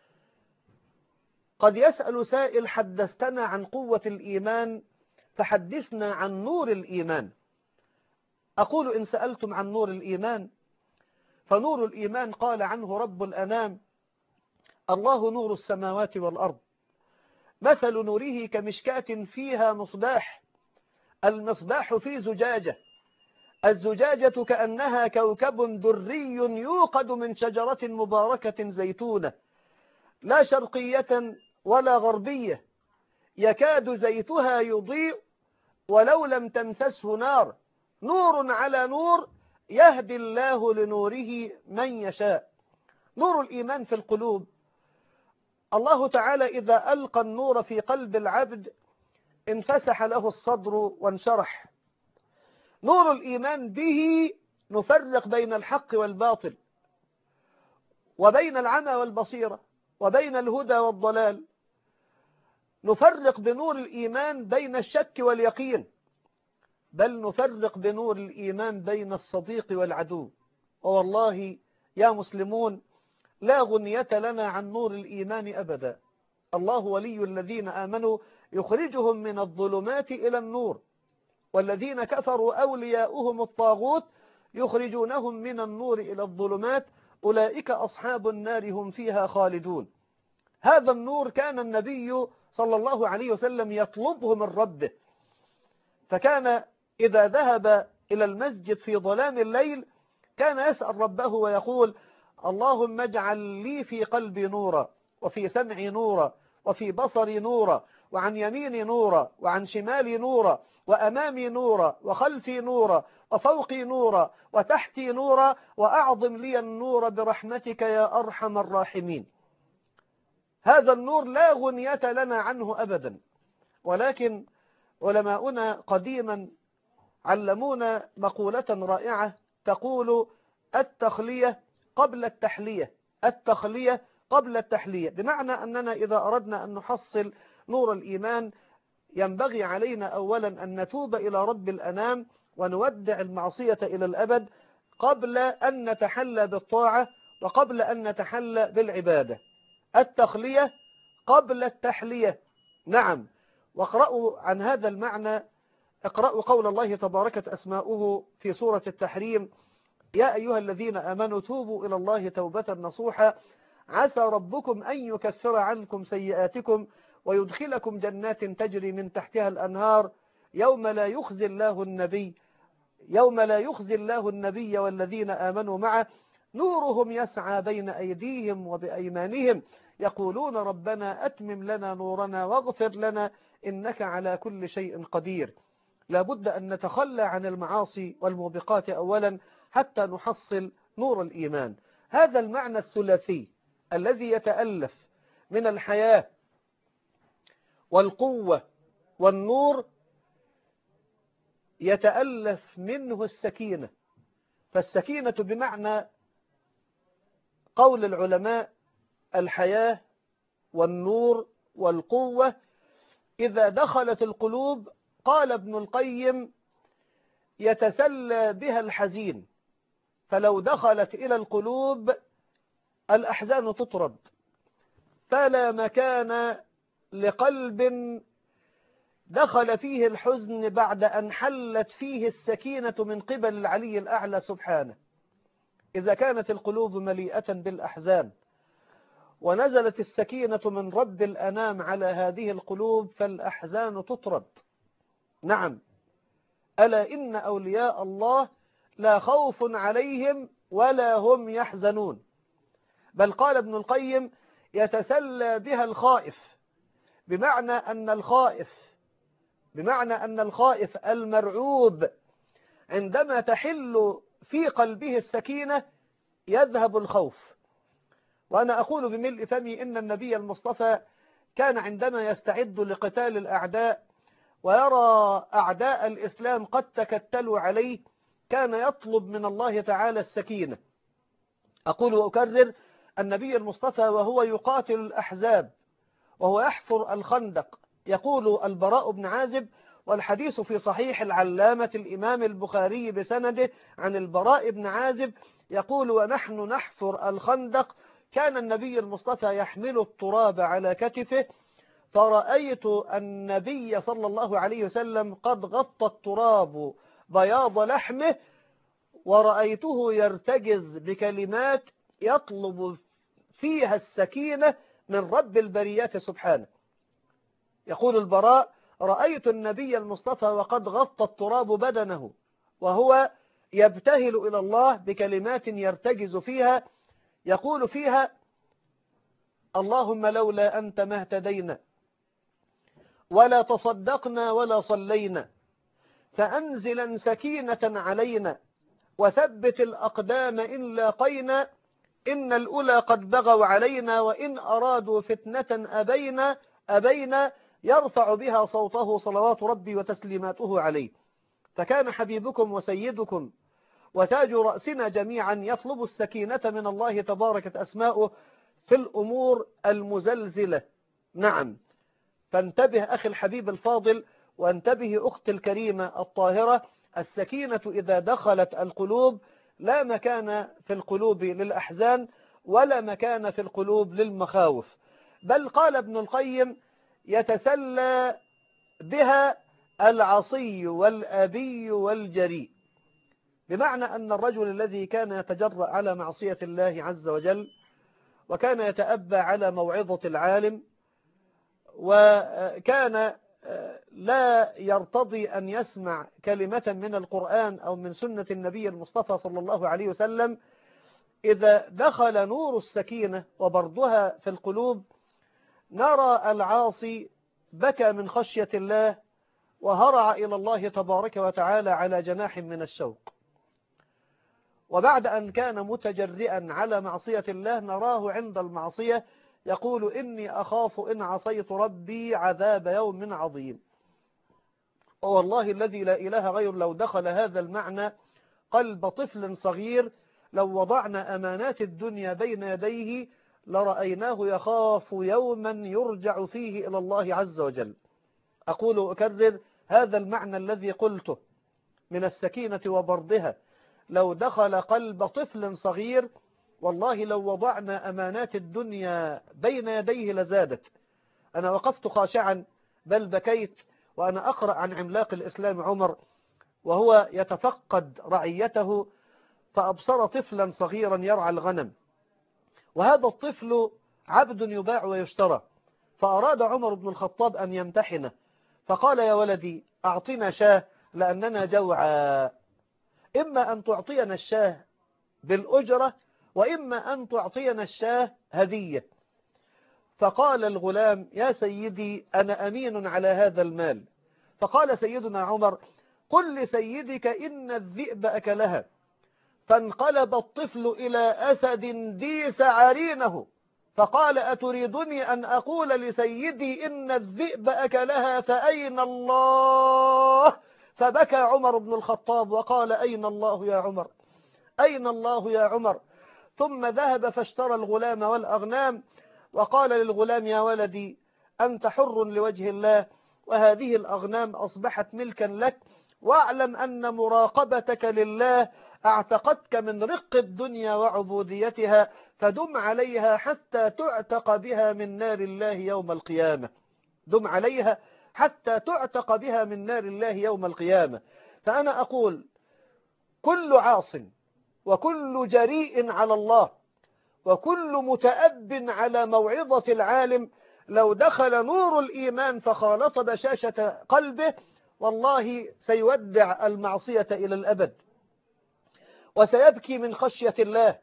قد يسأل سائل: حدثتنا عن قوة الإيمان، فحدثنا عن نور الإيمان. أقول: إن سألتم عن نور الإيمان فنور الإيمان قال عنه رب الأنام: الله نور السماوات والأرض، مثل نوره كمشكاة فيها مصباح، المصباح في زجاجة، الزجاجة كأنها كوكب دري يوقد من شجرة مباركة زيتونة لا شرقية ولا غربية، يكاد زيتها يضيء ولو لم تمسسه نار، نور على نور، يهدي الله لنوره من يشاء. نور الإيمان في القلوب. الله تعالى إذا ألقى النور في قلب العبد انفسح له الصدر وانشرح. نور الإيمان به نفرق بين الحق والباطل، وبين العمى والبصيرة، وبين الهدى والضلال. نفرق بنور الإيمان بين الشك واليقين، بل نفرق بنور الإيمان بين الصديق والعدو. والله يا مسلمون لا غنية لنا عن نور الإيمان أبدا. الله ولي الذين آمنوا يخرجهم من الظلمات إلى النور، والذين كفروا أولياؤهم الطاغوت يخرجونهم من النور إلى الظلمات، أولئك أصحاب النار هم فيها خالدون. هذا النور كان النبي صلى الله عليه وسلم يطلبه من ربه، فكان إذا ذهب إلى المسجد في ظلام الليل كان يسأل ربه ويقول: اللهم اجعل لي في قلبي نورا، وفي سمعي نورا، وفي بصري نورا، وعن يميني نورا، وعن شمالي نورا، وأمامي نورا، وخلفي نورا، وفوقي نورا، وتحتي نورا، وأعظم لي النور برحمتك يا أرحم الراحمين. هذا النور لا غنية لنا عنه أبدا، ولكن علماؤنا قديما علمونا مقولة رائعة تقول: التخلية قبل التحلية، التخلية قبل التحلية، بمعنى أننا إذا أردنا أن نحصل نور الإيمان ينبغي علينا أولا أن نتوب إلى رب الأنام ونودع المعصية إلى الأبد قبل أن نتحلى بالطاعة وقبل أن نتحلى بالعبادة. التخلية قبل التحلية. نعم. واقرأوا عن هذا المعنى، اقرأوا قول الله تباركت أسماؤه في سورة التحريم: يا أيها الذين آمنوا توبوا إلى الله توبة نصوحا عسى ربكم أن يكفر عنكم سيئاتكم ويدخلكم جنات تجري من تحتها الأنهار يوم لا يخزي الله النبي والذين آمنوا معه نورهم يسعى بين أيديهم وبأيمانهم يقولون ربنا أتمم لنا نورنا واغفر لنا إنك على كل شيء قدير. لابد أن نتخلى عن المعاصي والموبقات أولا حتى نحصل نور الإيمان. هذا المعنى الثلاثي الذي يتألف من الحياة والقوة والنور يتألف منه السكينة. فالسكينة بمعنى قول العلماء الحياة والنور والقوة إذا دخلت القلوب، قال ابن القيم: يتسلى بها الحزين، فلو دخلت إلى القلوب الأحزان تطرد، فلا مكان لقلب دخل فيه الحزن بعد أن حلت فيه السكينة من قبل العلي الأعلى سبحانه. إذا كانت القلوب مليئة بالأحزان ونزلت السكينة من رب الأنام على هذه القلوب فالأحزان تطرد. نعم. ألا إن أولياء الله لا خوف عليهم ولا هم يحزنون. بل قال ابن القيم: يتسلى بها الخائف، بمعنى أن الخائف المرعوب عندما تحل في قلبه السكينة يذهب الخوف. وأنا أقول بملء فمي إن النبي المصطفى كان عندما يستعد لقتال الأعداء ويرى أعداء الإسلام قد تكتلوا عليه كان يطلب من الله تعالى السكينة. أقول وأكرر: النبي المصطفى وهو يقاتل الأحزاب وهو يحفر الخندق، يقول البراء بن عازب، والحديث في صحيح العلامة الإمام البخاري بسنده عن البراء بن عازب، يقول: ونحن نحفر الخندق كان النبي المصطفى يحمل التراب على كتفه، فرأيت النبي صلى الله عليه وسلم قد غطى التراب بياض لحمه، ورأيته يرتجز بكلمات يطلب فيها السكينة من رب البريات سبحانه. يقول البراء: رأيت النبي المصطفى وقد غطى التراب بدنه وهو يبتهل إلى الله بكلمات يرتجز فيها، يقول فيها: اللهم لولا أنت ما اهتدينا ولا تصدقنا ولا صلينا، فأنزلا سكينة علينا وثبت الأقدام إن لاقينا، إن الأولى قد بغوا علينا وإن أرادوا فتنة أبينا يرفع بها صوته صلوات ربي وتسليماته عليه. فكان حبيبكم وسيدكم وتاج رأسنا جميعا يطلب السكينة من الله تباركت أسماؤه في الأمور المزلزلة. نعم، فانتبه أخي الحبيب الفاضل، وانتبه أختي الكريمة الطاهرة. السكينة إذا دخلت القلوب لا مكان في القلوب للأحزان ولا مكان في القلوب للمخاوف، بل قال ابن القيم: يتسلى بها العصي والأبي والجريء، بمعنى أن الرجل الذي كان يتجرأ على معصية الله عز وجل وكان يتأبى على موعظة العالم وكان لا يرتضي أن يسمع كلمة من القرآن أو من سنة النبي المصطفى صلى الله عليه وسلم، إذا دخل نور السكينة وبرضها في القلوب نرى العاصي بكى من خشية الله وهرع إلى الله تبارك وتعالى على جناح من الشوق، وبعد أن كان متجرئا على معصية الله نراه عند المعصية يقول: إني أخاف إن عصيت ربي عذاب يوم عظيم. والله الذي لا إله غير لو دخل هذا المعنى قلب طفل صغير، لو وضعنا أمانات الدنيا بين يديه لرأيناه يخاف يوما يرجع فيه إلى الله عز وجل. أقول وأكرر: هذا المعنى الذي قلته من السكينة وبرضها لو دخل قلب طفل صغير، والله لو وضعنا أمانات الدنيا بين يديه لزادت. أنا وقفت خاشعا بل بكيت وأنا أقرأ عن عملاق الإسلام عمر وهو يتفقد رعيته، فأبصر طفلا صغيرا يرعى الغنم، وهذا الطفل عبد يباع ويشترى، فأراد عمر بن الخطاب أن يمتحنه، فقال: يا ولدي أعطنا شاه لأننا جوعى، إما أن تعطينا الشاه بالأجرة وإما أن تعطينا الشاه هدية. فقال الغلام: يا سيدي أنا أمين على هذا المال. فقال سيدنا عمر: قل لسيدك إن الذئب أكلها. فانقلب الطفل إلى أسد ديس عرينه، فقال: أتريدني أن أقول لسيدي إن الذئب أكلها فأين الله؟ فبكى عمر بن الخطاب وقال: أين الله يا عمر؟ أين الله يا عمر؟ ثم ذهب فاشترى الغلام والأغنام، وقال للغلام: يا ولدي أنت حر لوجه الله، وهذه الأغنام أصبحت ملكا لك، واعلم أن مراقبتك لله اعتقتك من رق الدنيا وعبوديتها، فدم عليها حتى تعتق بها من نار الله يوم القيامة. دم عليها حتى تعتق بها من نار الله يوم القيامة. فأنا أقول: كل عاص وكل جريء على الله وكل متأب على موعظة العالم لو دخل نور الإيمان فخالط بشاشة قلبه والله سيودع المعصية إلى الأبد وسيبكي من خشية الله.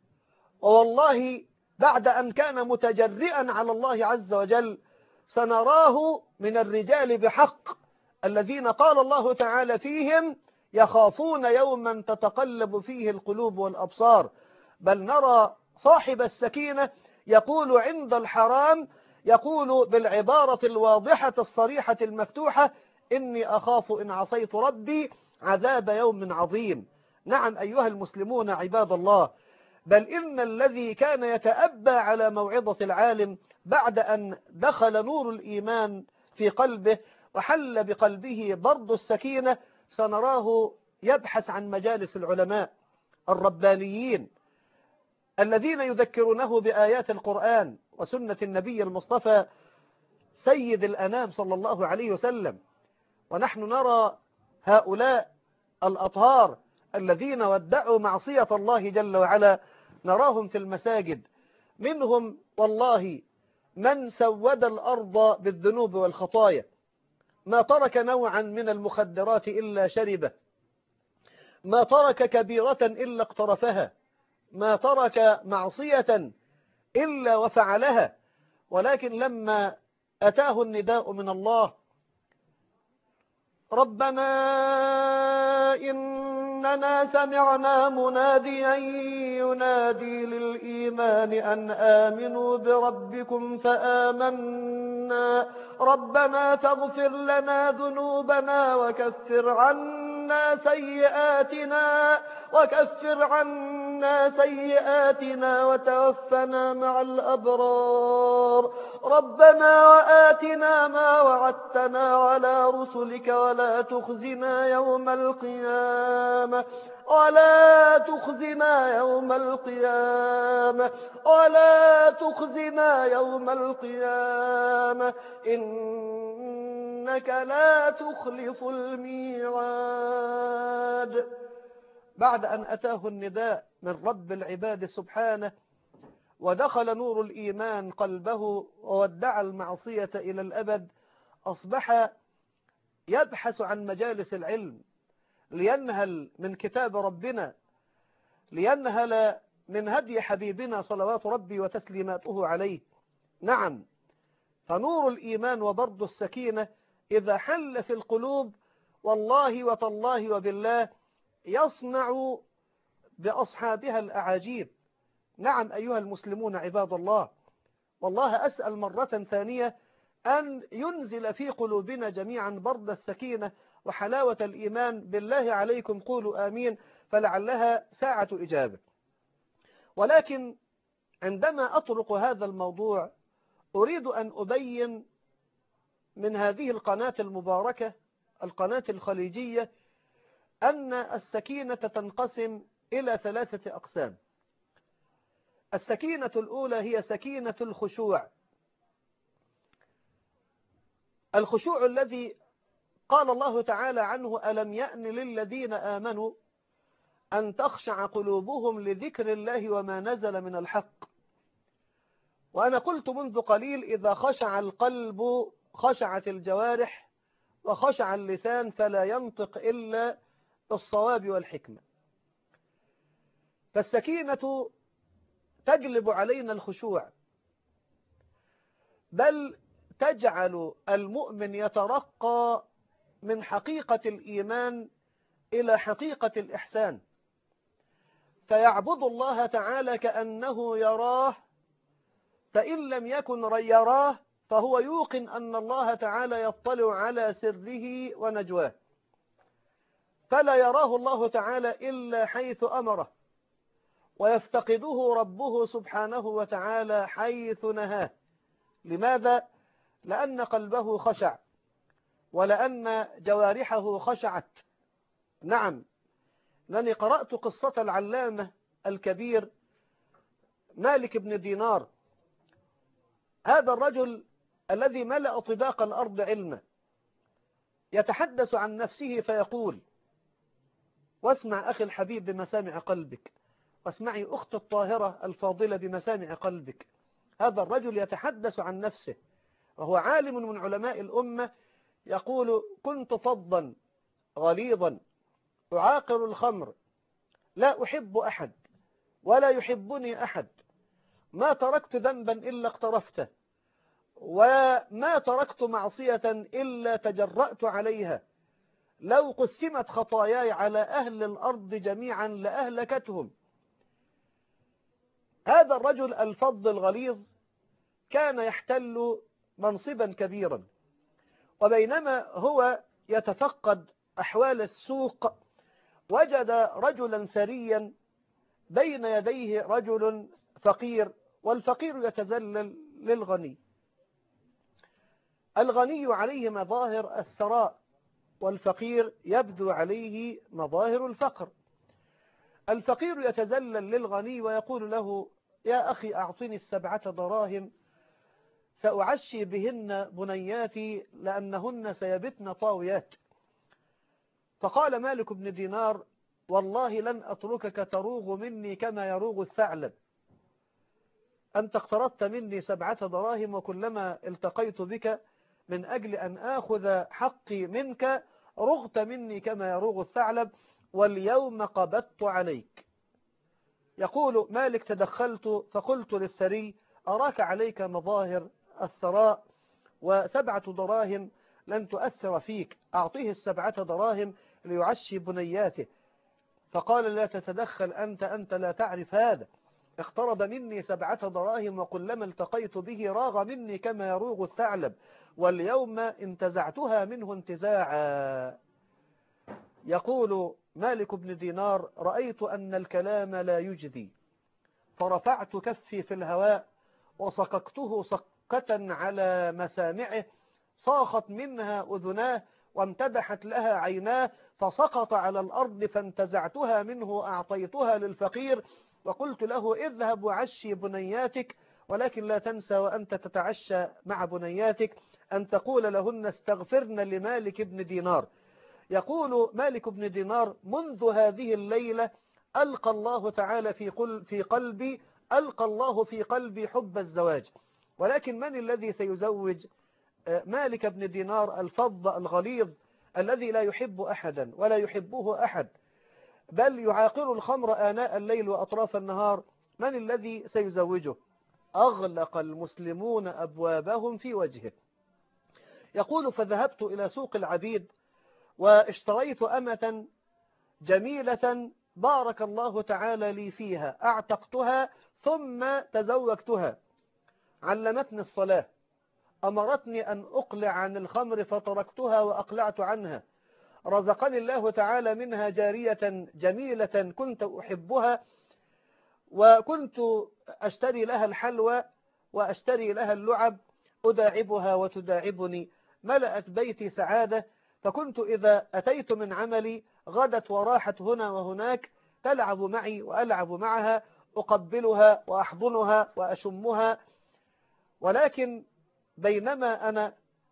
والله بعد أن كان متجرئا على الله عز وجل سنراه من الرجال بحق الذين قال الله تعالى فيهم: يخافون يوما تتقلب فيه القلوب والأبصار. بل نرى صاحب السكينة يقول عند الحرام، يقول بالعبارة الواضحة الصريحة المفتوحة: إني أخاف إن عصيت ربي عذاب يوم عظيم. نعم أيها المسلمون عباد الله، بل إن الذي كان يتأبى على موعظة العالم بعد أن دخل نور الإيمان في قلبه وحل بقلبه برد السكينة سنراه يبحث عن مجالس العلماء الربانيين الذين يذكرونه بآيات القرآن وسنة النبي المصطفى سيد الأنام صلى الله عليه وسلم. ونحن نرى هؤلاء الأطهار الذين ودعوا معصية الله جل وعلا نراهم في المساجد، منهم والله من سود الأرض بالذنوب والخطايا، ما ترك نوعا من المخدرات إلا شربه، ما ترك كبيرة إلا اقترفها، ما ترك معصية إلا وفعلها. ولكن لما أتاه النداء من الله ربنا إننا سمعنا مناديا ينادي للإيمان أن آمنوا بربكم فآمنا ربنا فاغفر لنا ذنوبنا وكفر عنا سيئاتنا وتوفنا مع الأبرار ربنا وآتنا ما وعدتنا على رسلك ولا تخزنا يوم القيامة إنك لا تخلف الميعاد. بعد أن أتاه النداء من رب العباد سبحانه ودخل نور الإيمان قلبه وودع المعصية إلى الأبد، أصبح يبحث عن مجالس العلم لينهل من كتاب ربنا، لينهل من هدي حبيبنا صلوات ربي وتسليماته عليه. نعم، فنور الإيمان وبرد السكينة إذا حل في القلوب والله وتالله وبالله يصنع بأصحابها الأعاجيب. نعم أيها المسلمون عباد الله، والله أسأل مرة ثانية أن ينزل في قلوبنا جميعا برد السكينة وحلاوة الإيمان. بالله عليكم قولوا آمين، فلعلها ساعة إجابة. ولكن عندما أطرق هذا الموضوع أريد أن أبين من هذه القناة المباركة، القناة الخليجية، أن السكينة تنقسم إلى 3 أقسام. السكينة الأولى هي سكينة الخشوع، الخشوع الذي قال الله تعالى عنه ألم يأن للذين آمنوا أن تخشع قلوبهم لذكر الله وما نزل من الحق. وأنا قلت منذ قليل إذا خشع القلب خشعت الجوارح وخشع اللسان فلا ينطق إلا بالصواب والحكمة. فالسكينة تجلب علينا الخشوع، بل تجعل المؤمن يترقى من حقيقة الإيمان إلى حقيقة الإحسان، فيعبد الله تعالى كأنه يراه، فإن لم يكن يراه فهو يوقن أن الله تعالى يطلع على سره ونجواه، فلا يراه الله تعالى إلا حيث أمره، ويفتقده ربه سبحانه وتعالى حيث نهاه. لماذا؟ لأن قلبه خشع ولأن جوارحه خشعت. نعم، لأني قرأت قصة العلامة الكبير مالك بن دينار، هذا الرجل الذي ملأ طباق الأرض علما، يتحدث عن نفسه فيقول: واسمع أخي الحبيب بمسامع قلبك، واسمعي أخت الطاهرة الفاضلة بمسامع قلبك. هذا الرجل يتحدث عن نفسه وهو عالم من علماء الأمة، يقول: كنت فظا غليظا أعاقر الخمر، لا أحب أحد ولا يحبني أحد، ما تركت ذنبا إلا اقترفته، وما تركت معصية إلا تجرأت عليها، لو قسمت خطاياي على أهل الأرض جميعا لأهلكتهم. هذا الرجل الفظ الغليظ كان يحتل منصبا كبيرا، وبينما هو يتفقد أحوال السوق وجد رجلا ثريا بين يديه رجل فقير، والفقير يتذلل للغني. الغني عليه مظاهر الثراء، والفقير يبدو عليه مظاهر الفقر. الفقير يتذلل للغني ويقول له: يا أخي أعطني 7 دراهم سأعشي بهن بنياتي لأنهن سيبتن طاويات. فقال مالك بن دينار: والله لن أتركك تروغ مني كما يروغ الثعلب. أنت اقترضت مني 7 دراهم، وكلما التقيت بك من أجل أن آخذ حقي منك رغت مني كما يروغ الثعلب، واليوم قبضت عليك. يقول مالك: تدخلت فقلت للثري: أراك عليك مظاهر الثراء، و7 دراهم لن تؤثر فيك، أعطيه 7 دراهم ليعشي بنياته. فقال: لا تتدخل أنت لا تعرف هذا، اقترض مني 7 دراهم، وكلما التقيت به راغ مني كما يروغ الثعلب، واليوم انتزعتها منه انتزاعا. يقول مالك بن دينار: رأيت أن الكلام لا يجدي، فرفعت كفي في الهواء وصككته صكة على مسامعه، صاخت منها أذناه وامتدحت لها عيناه، فسقط على الأرض، فانتزعتها منه وأعطيتها للفقير، وقلت له: اذهب وعشي بنياتك، ولكن لا تنسى وأنت تتعشى مع بنياتك أن تقول لهن استغفرن لمالك بن دينار. يقول مالك بن دينار: منذ هذه الليلة ألقى الله تعالى في قلبي حب الزواج. ولكن من الذي سيزوج مالك بن دينار الفظ الغليظ الذي لا يحب أحدا ولا يحبه أحد، بل يعاقر الخمر آناء الليل وأطراف النهار؟ من الذي سيزوجه؟ أغلق المسلمون أبوابهم في وجهه. يقول: فذهبت إلى سوق العبيد واشتريت أمة جميلة بارك الله تعالى لي فيها، أعتقتها ثم تزوجتها. علمتني الصلاة، أمرتني أن أقلع عن الخمر فتركتها وأقلعت عنها. رزقني الله تعالى منها جارية جميلة كنت أحبها، وكنت أشتري لها الحلوى وأشتري لها اللعب، أداعبها وتداعبني. ملأت بيتي سعادة، فكنت إذا أتيت من عملي غدت وراحت هنا وهناك، تلعب معي وألعب معها، أقبلها وأحضنها وأشمها. ولكن بينما أنا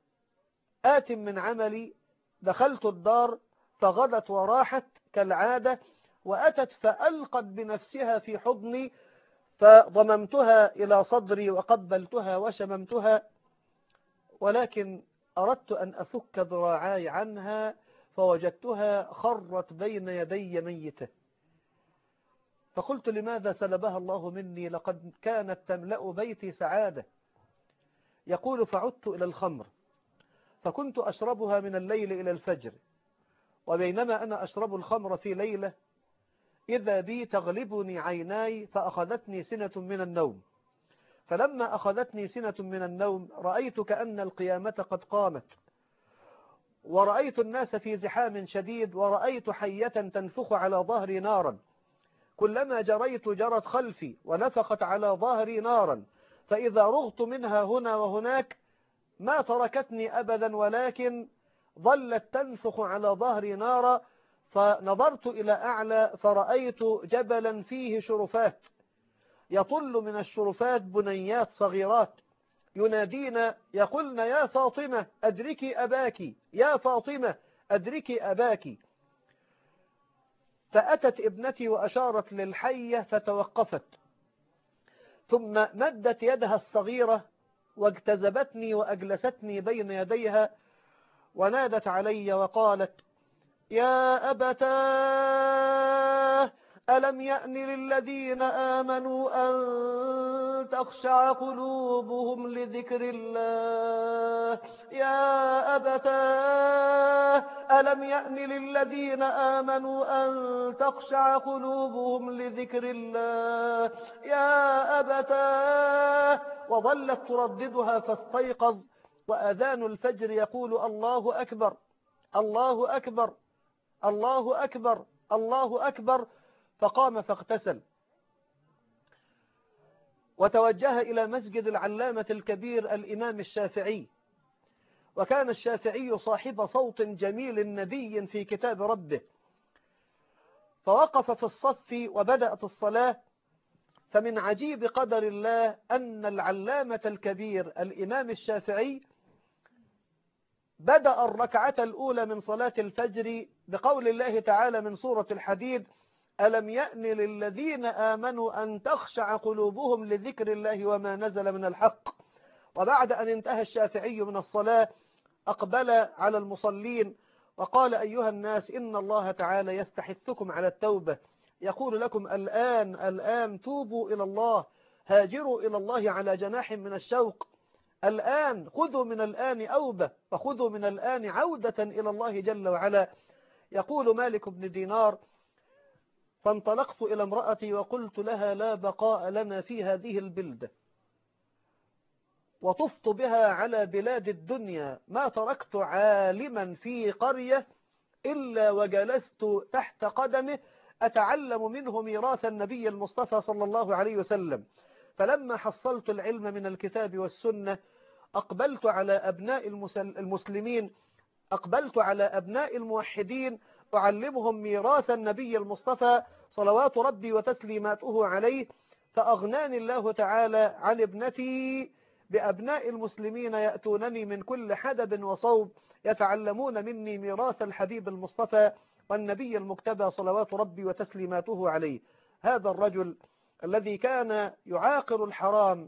آت من عملي دخلت الدار فغدت وراحت كالعادة، وأتت فألقت بنفسها في حضني، فضممتها إلى صدري وقبلتها وشممتها، ولكن أردت أن أفك ذراعاي عنها فوجدتها خرت بين يدي ميتة. فقلت: لماذا سلبها الله مني؟ لقد كانت تملأ بيتي سعادة. يقول: فعدت إلى الخمر، فكنت أشربها من الليل إلى الفجر، وبينما أنا أشرب الخمر في ليلة إذا بي تغلبني عيناي، فأخذتني سنة من النوم. فلما أخذتني سنة من النوم رأيت كأن القيامة قد قامت، ورأيت الناس في زحام شديد، ورأيت حية تنفخ على ظهري نارا، كلما جريت جرت خلفي ونفخت على ظهري نارا، فإذا رغت منها هنا وهناك ما تركتني أبدا، ولكن ظلت تنفخ على ظهري نارا. فنظرت إلى أعلى فرأيت جبلا فيه شرفات، يطل من الشرفات بنيات صغيرات ينادين يقولن: يا فاطمة أدركي أباك، يا فاطمة أدركي أباك. فأتت ابنتي وأشارت للحية فتوقفت، ثم مدت يدها الصغيرة واجتذبتني وأجلستني بين يديها، ونادت علي وقالت: يا أبتاه ألم يأن للذين آمنوا أن تخشع قلوبهم لذكر الله، يا أبتاه ألم يأن للذين آمنوا أن تخشع قلوبهم لذكر الله، يا أبتاه. وظلت ترددها فاستيقظ، وأذان الفجر يقول: الله أكبر، الله أكبر، الله أكبر، الله أكبر. فقام فاغتسل، وتوجه إلى مسجد العلامة الكبير الإمام الشافعي. وكان الشافعي صاحب صوت جميل ندي في كتاب ربه، فوقف في الصف وبدأت الصلاة. فمن عجيب قدر الله أن العلامة الكبير الإمام الشافعي بدأ الركعة الأولى من صلاة الفجر بقول الله تعالى من سورة الحديد: ألم يأن للذين آمنوا أن تخشع قلوبهم لذكر الله وما نزل من الحق. وبعد أن انتهى الشافعي من الصلاة أقبل على المصلين وقال: أيها الناس، إن الله تعالى يستحثكم على التوبة، يقول لكم الآن توبوا إلى الله، هاجروا إلى الله على جناح من الشوق، الآن خذوا من الآن أوبة، وخذوا من الآن عودة إلى الله جل وعلا. يقول مالك بن دينار: فانطلقت إلى امرأتي وقلت لها: لا بقاء لنا في هذه البلدة، وطفت بها على بلاد الدنيا، ما تركت عالما في قرية إلا وجلست تحت قدمه أتعلم منه ميراث النبي المصطفى صلى الله عليه وسلم. فلما حصلت العلم من الكتاب والسنة أقبلت على أبناء المسلمين، أقبلت على أبناء الموحدين أعلمهم ميراث النبي المصطفى صلوات ربي وتسليماته عليه. فأغناني الله تعالى عن ابنتي بأبناء المسلمين يأتونني من كل حدب وصوب يتعلمون مني ميراث الحبيب المصطفى والنبي المجتبى صلوات ربي وتسليماته عليه. هذا الرجل الذي كان يعاقر الحرام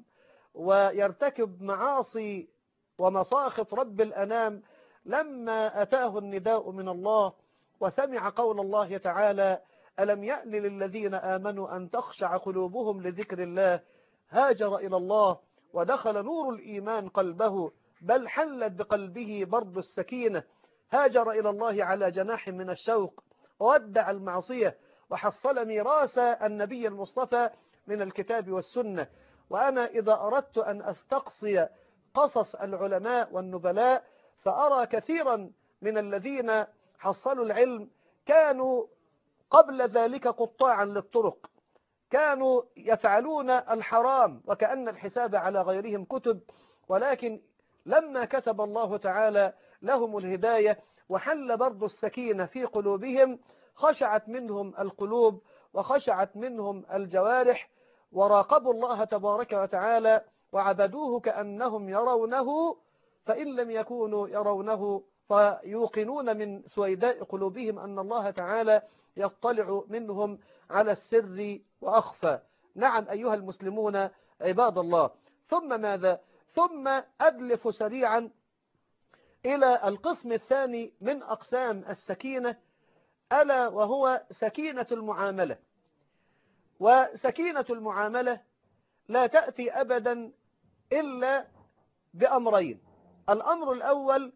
ويرتكب معاصي ومساخط رب الأنام، لما أتاه النداء من الله وسمع قول الله تعالى: ألم يأن للذين آمنوا أن تخشع قلوبهم لذكر الله، هاجر إلى الله ودخل نور الإيمان قلبه، بل حلت بقلبه برد السكينة. هاجر إلى الله على جناح من الشوق، وودع المعصية، وحصل ميراث النبي المصطفى من الكتاب والسنة. وأنا إذا أردت أن أستقصي قصص العلماء والنبلاء سأرى كثيرا من الذين حصلوا العلم كانوا قبل ذلك قطاعا للطرق، كانوا يفعلون الحرام وكأن الحساب على غيرهم كتب، ولكن لما كتب الله تعالى لهم الهداية وحل برد السكينة في قلوبهم خشعت منهم القلوب وخشعت منهم الجوارح، وراقبوا الله تبارك وتعالى وعبدوه كأنهم يرونه، فإن لم يكونوا يرونه فيوقنون من سويداء قلوبهم أن الله تعالى يطلع منهم على السر وأخفى. نعم أيها المسلمون عباد الله. ثم ماذا؟ ثم أدلف سريعا إلى القسم الثاني من أقسام السكينة، ألا وهو سكينة المعاملة. وسكينة المعاملة لا تأتي أبدا إلا بأمرين: الأمر الأول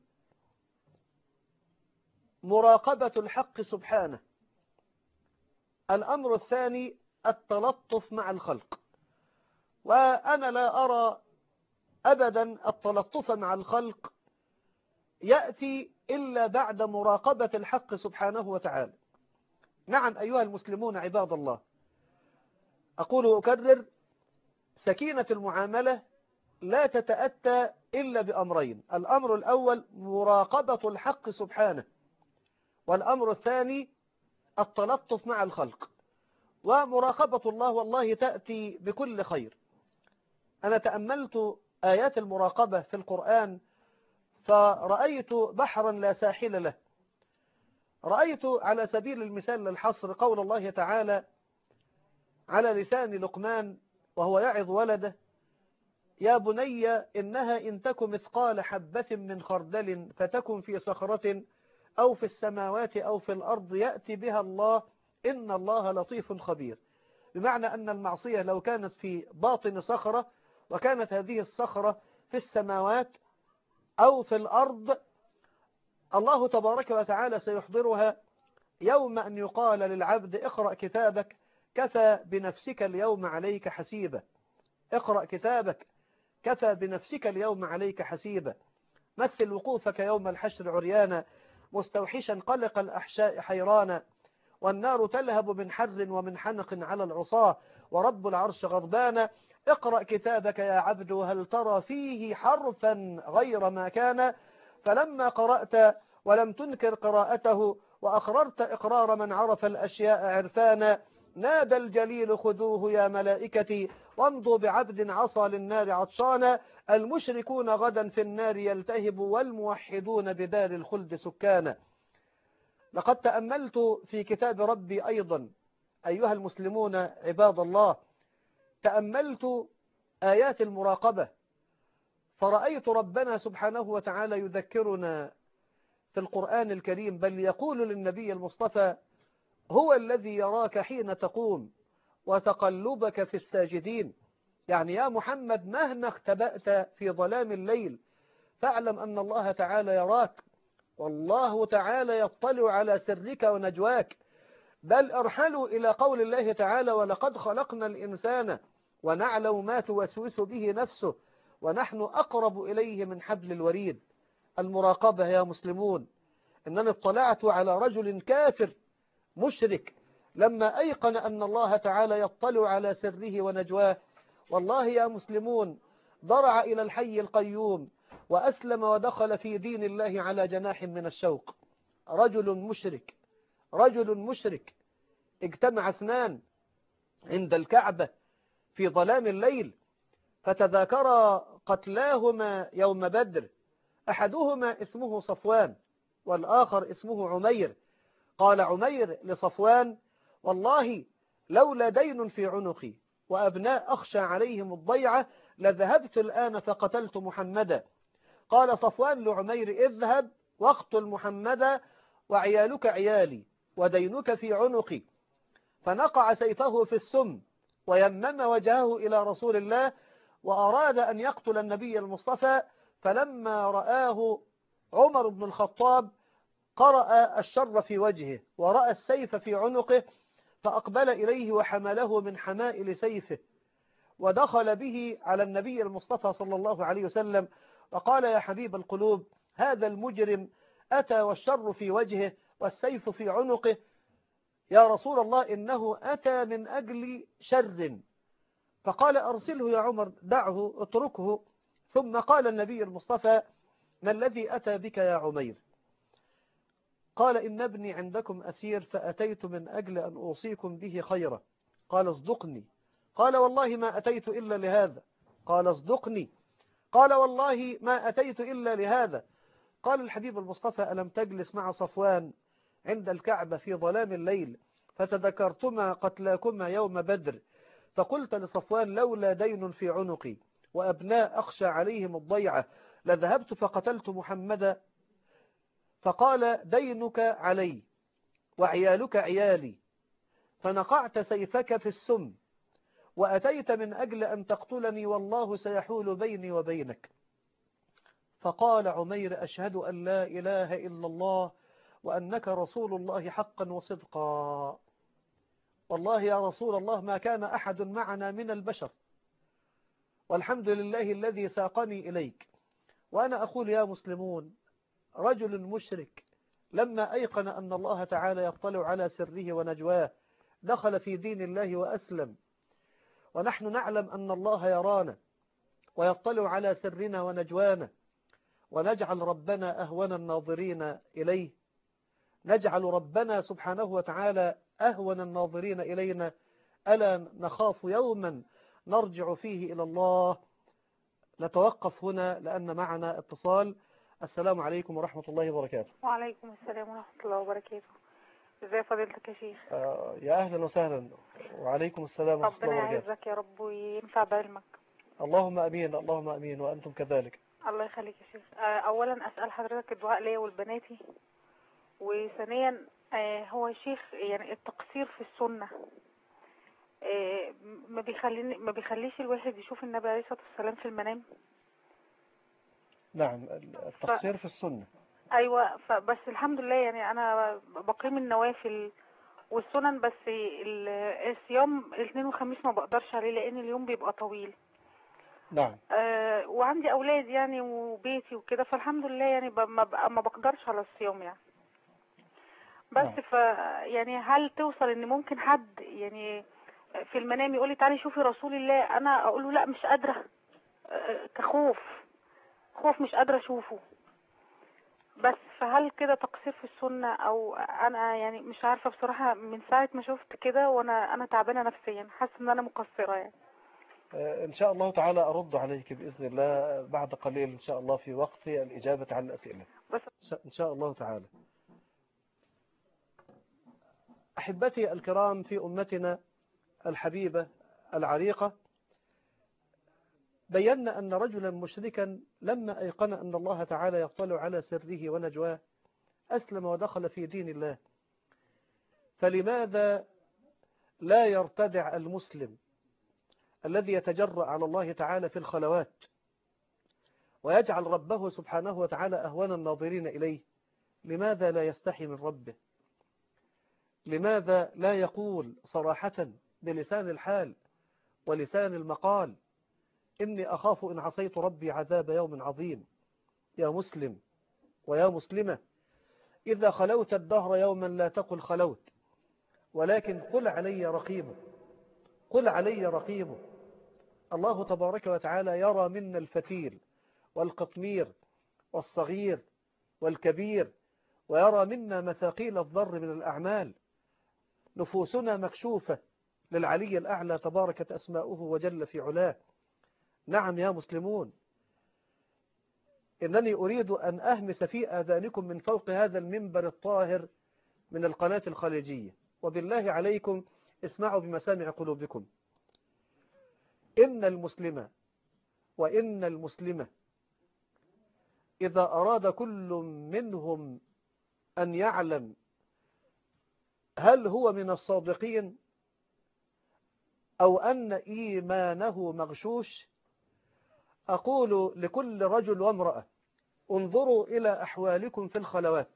مراقبة الحق سبحانه، الأمر الثاني التلطف مع الخلق. وأنا لا أرى أبدا التلطف مع الخلق يأتي إلا بعد مراقبة الحق سبحانه وتعالى. نعم أيها المسلمون عباد الله، أقول وأكرر: سكينة المعاملة لا تتأتى إلا بأمرين: الأمر الأول مراقبة الحق سبحانه، والأمر الثاني التلطف مع الخلق. ومراقبة الله والله تأتي بكل خير. أنا تأملت آيات المراقبة في القرآن فرأيت بحرا لا ساحل له. رأيت على سبيل المثال للحصر قول الله تعالى على لسان لقمان وهو يعظ ولده: يا بني إنها إن تك مثقال حبة من خردل فتكن في صخرة أو في السماوات أو في الأرض يأتي بها الله إن الله لطيف خبير. بمعنى أن المعصية لو كانت في باطن صخرة وكانت هذه الصخرة في السماوات أو في الأرض، الله تبارك وتعالى سيحضرها يوم أن يقال للعبد: اقرأ كتابك كفى بنفسك اليوم عليك حسيبا. اقرأ كتابك كفى بنفسك اليوم عليك حسيبا. مثل وقوفك يوم الحشر عريانا مستوحشا قلق الأحشاء حيرانا، والنار تلهب من حر ومن حنق على العصاة، ورب العرش غضبانا. اقرأ كتابك يا عبد هل ترى فيه حرفا غير ما كان. فلما قرأت ولم تنكر قراءته وأقررت إقرار من عرف الأشياء عرفانا، نادى الجليل خذوه يا ملائكتي وامضوا بعبد عصى للنار عطشانا. المشركون غدا في النار يلتهب والموحدون بدار الخلد سكانا. لقد تأملت في كتاب ربي أيضا أيها المسلمون عباد الله، تأملت آيات المراقبة، فرأيت ربنا سبحانه وتعالى يذكرنا في القرآن الكريم، بل يقول للنبي المصطفى هو الذي يراك حين تقوم وتقلبك في الساجدين. يعني يا محمد مهما اختبأت في ظلام الليل فاعلم أن الله تعالى يراك، والله تعالى يطلع على سرك ونجواك. بل ارحلوا إلى قول الله تعالى ولقد خلقنا الإنسان ونعلم ما توسوس به نفسه ونحن أقرب إليه من حبل الوريد. المراقبة يا مسلمون. إنني اطلعت على رجل كافر مشرك لما أيقن أن الله تعالى يطلع على سره ونجواه، والله يا مسلمون ضرع إلى الحي القيوم وأسلم ودخل في دين الله على جناح من الشوق. رجل مشرك اجتمع اثنان عند الكعبة في ظلام الليل فتذاكرا قتلاهما يوم بدر، أحدهما اسمه صفوان والآخر اسمه عمير. قال عمير لصفوان والله لولا دين في عنقي وأبناء أخشى عليهم الضيعة لذهبت الآن فقتلت محمدا. قال صفوان لعمير اذهب واقتل محمدا وعيالك عيالي ودينك في عنقي. فنقع سيفه في السم ويمم وجهه إلى رسول الله وأراد أن يقتل النبي المصطفى، فلما رآه عمر بن الخطاب قرأ الشر في وجهه ورأى السيف في عنقه فأقبل إليه وحمله من حمائل سيفه ودخل به على النبي المصطفى صلى الله عليه وسلم وقال يا حبيب القلوب هذا المجرم أتى والشر في وجهه والسيف في عنقه، يا رسول الله إنه أتى من أجل شر. فقال أرسله يا عمر دعه اتركه. ثم قال النبي المصطفى ما الذي أتى بك يا عمير؟ قال إن ابني عندكم أسير فأتيت من أجل أن أوصيكم به خيرا. قال اصدقني. قال والله ما أتيت إلا لهذا. قال اصدقني. قال والله ما أتيت إلا لهذا. قال الحبيب المصطفى ألم تجلس مع صفوان عند الكعبة في ظلام الليل فتذكرتما قتلاكما يوم بدر فقلت لصفوان لولا دين في عنقي وأبناء أخشى عليهم الضيعة لذهبت فقتلت محمدا؟ فقال دينك علي وعيالك عيالي، فنقعت سيفك في السم وأتيت من أجل أن تقتلني والله سيحول بيني وبينك. فقال عمير أشهد أن لا إله إلا الله وأنك رسول الله حقا وصدقا. والله يا رسول الله ما كان أحد معنا من البشر والحمد لله الذي ساقني إليك. وأنا أقول يا مسلمون رجل مشرك لما أيقن أن الله تعالى يطلع على سره ونجواه دخل في دين الله وأسلم، ونحن نعلم أن الله يرانا ويطلع على سرنا ونجوانا، ونجعل ربنا أهون الناظرين إليه، نجعل ربنا سبحانه وتعالى أهون الناظرين إلينا. ألا نخاف يوما نرجع فيه إلى الله. نتوقف هنا لأن معنا اتصال. السلام عليكم ورحمة الله وبركاته. وعليكم السلام ورحمة الله وبركاته. ازي فضيلتك يا شيخ؟ يا أهلا وسهلا. وعليكم السلام ورحمة الله وبركاته. ربنا يعزك يا رب وينفع بعلمك. اللهم أمين اللهم أمين وأنتم كذلك. الله يخليك يا شيخ. أولا أسأل حضرتك الدعاء ليا ولبناتي، وثانيا هو يا شيخ يعني التقصير في السنة ما بيخليش الواحد يشوف النبي عليه الصلاة والسلام في المنام. نعم التقصير في السنة. أيوة، فبس الحمد لله يعني أنا بقيم النوافل والسنن، بس الصيام الاثنين والخميس ما بقدرش عليه لأن اليوم بيبقى طويل. نعم. وعندي أولاد يعني وبيتي وكده، فالحمد لله يعني ما بقدرش على الصيام يعني. بس نعم. يعني هل توصل إن ممكن حد يعني في المنام يقول لي تعالي شوفي رسول الله، انا اقول له لا مش قادره، كخوف، خوف مش قادره اشوفه. بس فهل كده تقصير في السنه، او انا يعني مش عارفه بصراحه، من ساعه ما شفت كده وانا تعبانه نفسيا، حاسه ان انا مقصره يعني. إن شاء الله تعالى أرد عليك بإذن الله بعد قليل إن شاء الله في وقت الإجابة عن الأسئلة بس إن شاء الله تعالى. أحبتي الكرام، في أمتنا الحبيبة العريقة بينا أن رجلا مشركا لما أيقن أن الله تعالى يطلع على سره ونجواه أسلم ودخل في دين الله. فلماذا لا يرتدع المسلم الذي يتجرأ على الله تعالى في الخلوات ويجعل ربه سبحانه وتعالى أهون الناظرين إليه؟ لماذا لا يستحي من ربه؟ لماذا لا يقول صراحة بلسان الحال ولسان المقال إني أخاف إن عصيت ربي عذاب يوم عظيم؟ يا مسلم ويا مسلمة، إذا خلوت الدهر يوما لا تقل خلوت، ولكن قل علي رقيب، قل علي رقيب. الله تبارك وتعالى يرى منا الفتيل والقطمير والصغير والكبير، ويرى منا مثاقيل الضر من الأعمال. نفوسنا مكشوفة للعلي الأعلى تباركت أسماؤه وجل في علاه. نعم يا مسلمون، إنني أريد أن أهمس في آذانكم من فوق هذا المنبر الطاهر من القناة الخليجية، وبالله عليكم اسمعوا بمسامع قلوبكم. إن المسلم وإن المسلمة إذا أراد كل منهم أن يعلم هل هو من الصادقين أو أن إيمانه مغشوش، أقول لكل رجل وامرأة انظروا إلى أحوالكم في الخلوات.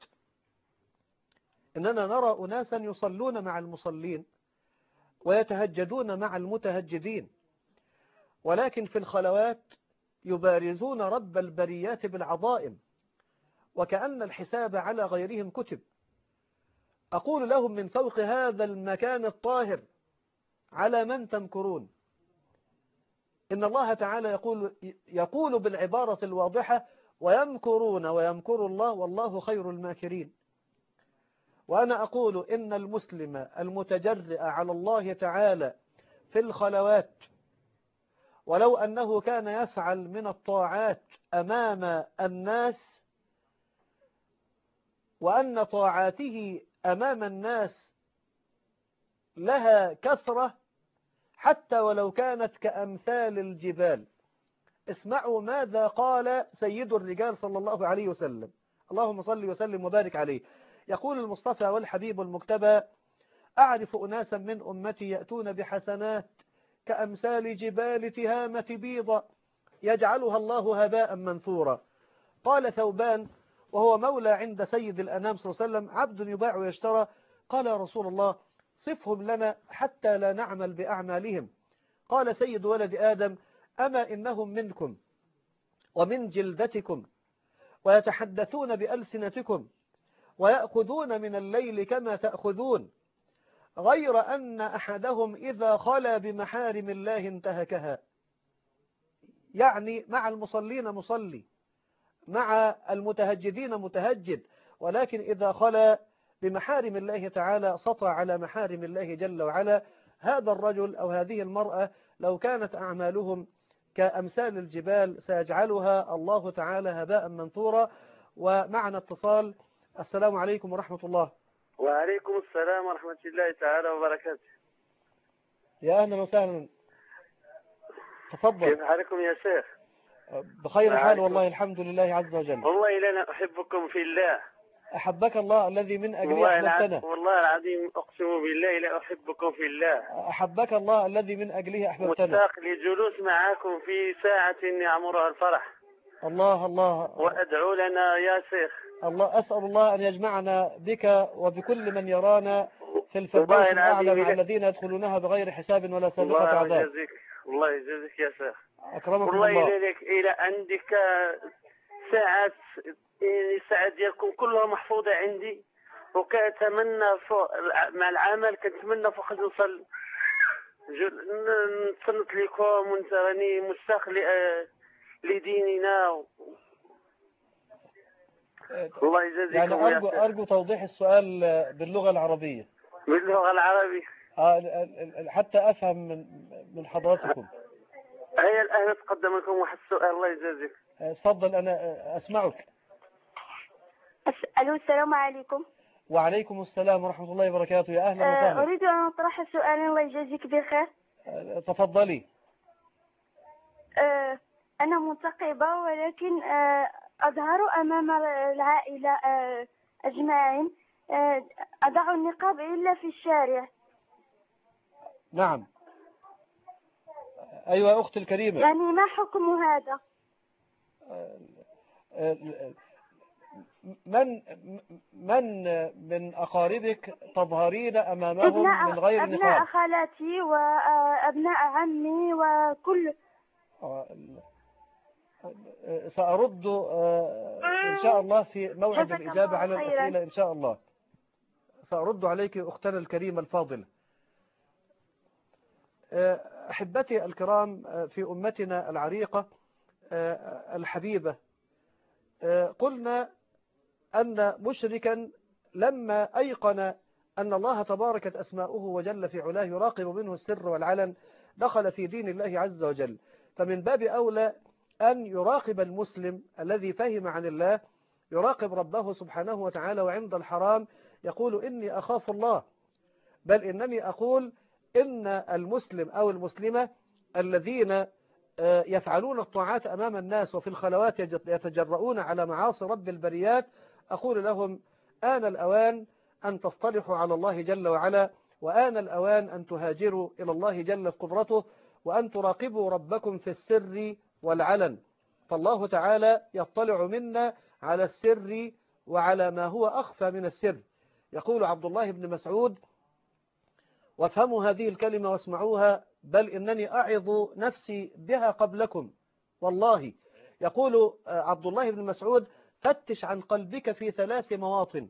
إننا نرى أناسا يصلون مع المصلين ويتهجدون مع المتهجدين، ولكن في الخلوات يبارزون رب البريات بالعظائم وكأن الحساب على غيرهم كتب. أقول لهم من فوق هذا المكان الطاهر على من تمكرون؟ إن الله تعالى يقول بالعبارة الواضحة ويمكرون ويمكر الله والله خير الماكرين. وأنا أقول إن المسلم المتجرئ على الله تعالى في الخلوات ولو أنه كان يفعل من الطاعات أمام الناس، وأن طاعاته أمام الناس لها كثرة حتى ولو كانت كأمثال الجبال. اسمعوا ماذا قال سيد الرجال صلى الله عليه وسلم، اللهم صل وسلم وبارك عليه. يقول المصطفى والحبيب المجتبى: أعرف أناسا من أمتي يأتون بحسنات كأمثال جبال تهامة بيضة يجعلها الله هباء منثورا. قال ثوبان وهو مولى عند سيد الأنام صلى الله عليه وسلم: عبد يباع ويشترى. قال يا رسول الله صفهم لنا حتى لا نعمل بأعمالهم. قال سيد ولد آدم: أما إنهم منكم ومن جلدتكم ويتحدثون بألسنتكم ويأخذون من الليل كما تأخذون، غير أن أحدهم إذا خلا بمحارم الله انتهكها. يعني مع المصلين مصلي، مع المتهجدين متهجد، ولكن إذا خلا بمحارم الله تعالى سطع على محارم الله جل وعلا. هذا الرجل أو هذه المرأة لو كانت أعمالهم كأمثال الجبال سيجعلها الله تعالى هباء منثورا. ومعنا اتصال. السلام عليكم ورحمة الله. وعليكم السلام ورحمة الله تعالى وبركاته. يا أهلا وسهلا، تفضل. كيف حالكم يا شيخ؟ بخير حال والله الحمد لله عز وجل. والله لنا أحبكم في الله. أحبك الله الذي من أجله أحببتنا. والله العظيم أقسم بالله لا أحبكم في الله. أحبك الله الذي من أجله أحببتنا. مشتاق لجلوس معكم في ساعة يعمرها الفرح. الله الله. وأدعو لنا يا شيخ. الله، أسأل الله أن يجمعنا بك وبكل من يرانا في الفردوس الأعلى مع الذين يدخلونها بغير حساب ولا سابقة عذاب. الله يجزيك يا شيخ. أكرمكم الله. الله. إلى عندك ساعات، الساعات ديالكم كلها محفوظة عندي، وكأتمنى مع العمل كنتمنى فقط نوصل نتصنت لكم وانت راني مشتاق لديننا. الله يجازيكم يعني يا أرجو شيخ. أرجو توضيح السؤال باللغة العربية باللغة العربية. حتى أفهم من حضراتكم. هيا الآن أتقدم لكم واحد السؤال. الله يجازيك. تفضل، أنا أسمعك. ألو، السلام عليكم. وعليكم السلام ورحمة الله وبركاته. يا أهلا وسهلا. أريد أن أطرح سؤالا. الله يجازيك بخير. تفضلي. أنا منتقبة، ولكن أظهر أمام العائلة أجمعين. أضع النقاب إلا في الشارع. نعم. أيوة يا أختي الكريمة. يعني ما حكم هذا؟ من أقاربك تظهرين أمامهم من غير نقاب؟ أبناء خالاتي وأبناء عمي وكل. سأرد إن شاء الله في موعد الإجابة على الأسئلة إن شاء الله. سأرد عليك أختنا الكريمة الفاضلة. أحبتي الكرام، في أمتنا العريقة الحبيبة، قلنا أن مشركا لما أيقن أن الله تباركت أسماؤه وجل في علاه يراقب منه السر والعلن دخل في دين الله عز وجل. فمن باب أولى أن يراقب المسلم الذي فهم عن الله، يراقب ربه سبحانه وتعالى، وعند الحرام يقول إني أخاف الله، بل إنني أقول إن المسلم أو المسلمة الذين يفعلون الطاعات أمام الناس وفي الخلوات يتجرؤون على معاصي رب البريات، أقول لهم آن الأوان أن تصطلحوا على الله جل وعلا، وآن الأوان أن تهاجروا إلى الله جل قدرته، وأن تراقبوا ربكم في السر والعلن. فالله تعالى يطلع منا على السر وعلى ما هو أخفى من السر. يقول عبد الله بن مسعود، وافهموا هذه الكلمة واسمعوها، بل إنني أعظ نفسي بها قبلكم والله. يقول عبد الله بن مسعود: فتش عن قلبك في 3 مواطن: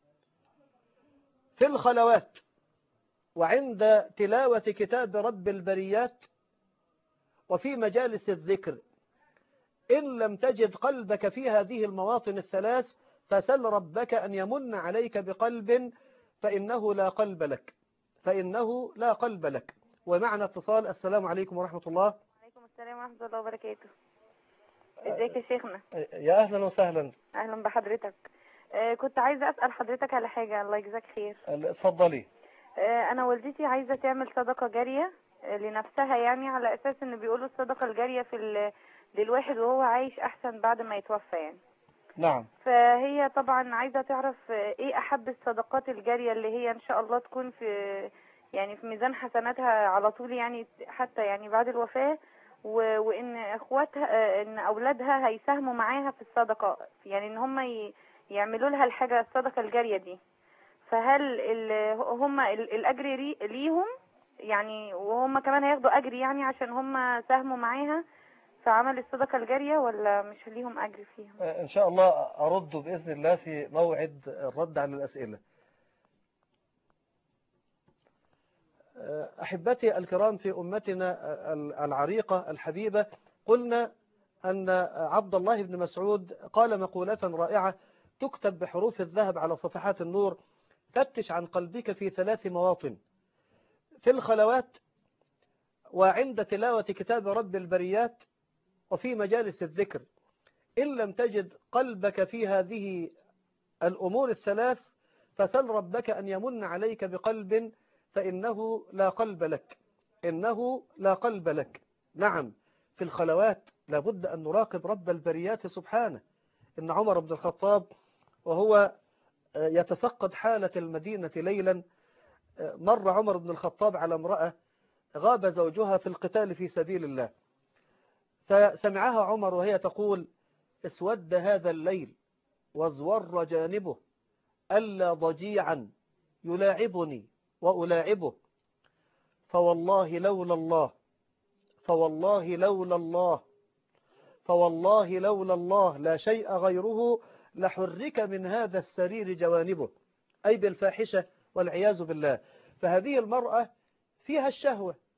في الخلوات، وعند تلاوة كتاب رب البريات، وفي مجالس الذكر. إن لم تجد قلبك في هذه المواطن ال3 فسل ربك أن يمن عليك بقلب، فإنه لا قلب لك، فإنه لا قلب لك. ومعنى اتصال. السلام عليكم ورحمة الله. وعليكم السلام ورحمة الله وبركاته. ازيك يا شيخنا؟ يا أهلا وسهلا. أهلا بحضرتك. كنت عايزة أسأل حضرتك على حاجة. الله يجزاك خير. اتفضلي. أنا والدتي عايزة تعمل صدقة جارية لنفسها، يعني على أساس إن بيقولوا الصدقة الجارية للواحد وهو عايش أحسن بعد ما يتوفى يعني. نعم. فهي طبعا عايزة تعرف إيه أحب الصدقات الجارية اللي هي إن شاء الله تكون في ميزان حسناتها على طول، يعني حتى يعني بعد الوفاة، وإن إخواتها إن أولادها هيساهموا معاها في الصدقة، يعني إن هم يعملوا لها الحاجة الصدقة الجارية دي. فهل هم الأجر ليهم يعني، وهم كمان هياخدوا أجر يعني عشان هم ساهموا معاها في عمل الصدقة الجارية، ولا مش ليهم أجر فيها؟ إن شاء الله أرد بإذن الله في موعد الرد على الأسئلة. أحبتي الكرام، في أمتنا العريقة الحبيبة، قلنا أن عبد الله بن مسعود قال مقولة رائعة تكتب بحروف الذهب على صفحات النور: فتش عن قلبك في 3 مواطن: في الخلوات، وعند تلاوة كتاب رب البريات، وفي مجالس الذكر. إن لم تجد قلبك في هذه الأمور ال3 فسل ربك أن يمن عليك بقلب، فإنه لا قلب لك، إنه لا قلب لك. نعم، في الخلوات لابد أن نراقب رب البريات سبحانه. إن عمر بن الخطاب وهو يتفقد حالة المدينة ليلا، مر عمر بن الخطاب على امرأة غاب زوجها في القتال في سبيل الله، فسمعها عمر وهي تقول: اسود هذا الليل وازور جانبه، ألا ضجيعا يلاعبني وألاعبه، فوالله لولا الله، فوالله لولا الله، فوالله لولا الله لا شيء غيره لحرك من هذا السرير جوانبه، أي بالفاحشة والعياذ بالله. فهذه المرأة فيها الشهوة،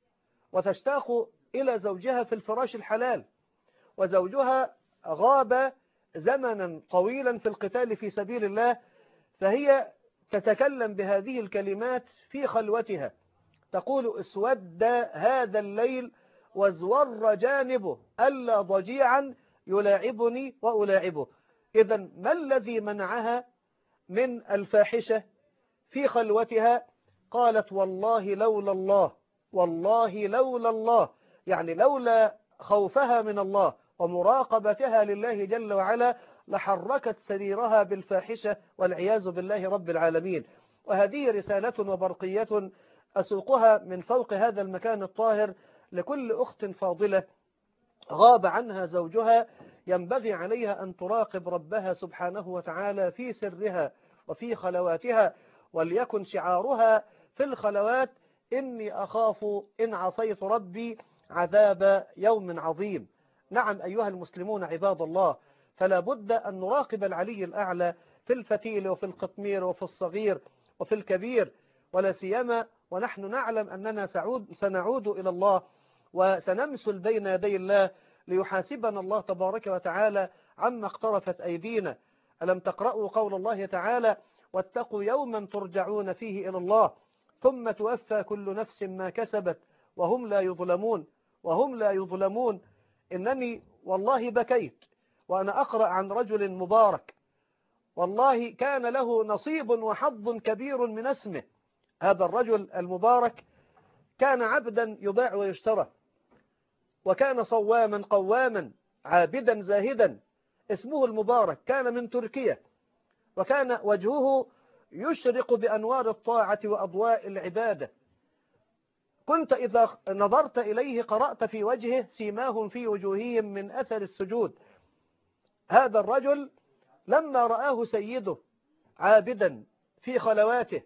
وتشتاق إلى زوجها في الفراش الحلال، وزوجها غاب زمنا طويلا في القتال في سبيل الله، فهي تتكلم بهذه الكلمات في خلوتها، تقول: اسود هذا الليل وازور جانبه ألا ضجيعا يلاعبني وألاعبه. إذن ما الذي منعها من الفاحشة في خلوتها؟ قالت: والله لولا الله، والله لولا الله، يعني لولا خوفها من الله ومراقبتها لله جل وعلا لحركت سريرها بالفاحشة والعياذ بالله رب العالمين. وهذه رسالة وبرقية أسوقها من فوق هذا المكان الطاهر لكل أخت فاضلة غاب عنها زوجها، ينبغي عليها أن تراقب ربها سبحانه وتعالى في سرها وفي خلواتها، وليكن شعارها في الخلوات: إني أخاف إن عصيت ربي عذاب يوم عظيم. نعم أيها المسلمون عباد الله، فلا بد أن نراقب العلي الأعلى في الفتيل وفي القطمير وفي الصغير وفي الكبير، ولا سيما ونحن نعلم أننا سنعود إلى الله وسنمثل بين يدي الله ليحاسبنا الله تبارك وتعالى عما اقترفت أيدينا. ألم تقرأوا قول الله تعالى: واتقوا يوما ترجعون فيه إلى الله ثم توفى كل نفس ما كسبت وهم لا يظلمون، وهم لا يظلمون. إنني والله بكيت وأنا أقرأ عن رجل مبارك، والله كان له نصيب وحظ كبير من اسمه. هذا الرجل المبارك كان عبدا يباع ويشترى، وكان صواما قواما عابدا زاهدا، اسمه المبارك، كان من تركيا، وكان وجهه يشرق بأنوار الطاعة وأضواء العبادة. كنت إذا نظرت إليه قرأت في وجهه سيماهم في وجوههم من أثر السجود. هذا الرجل لما رآه سيده عابدا في خلواته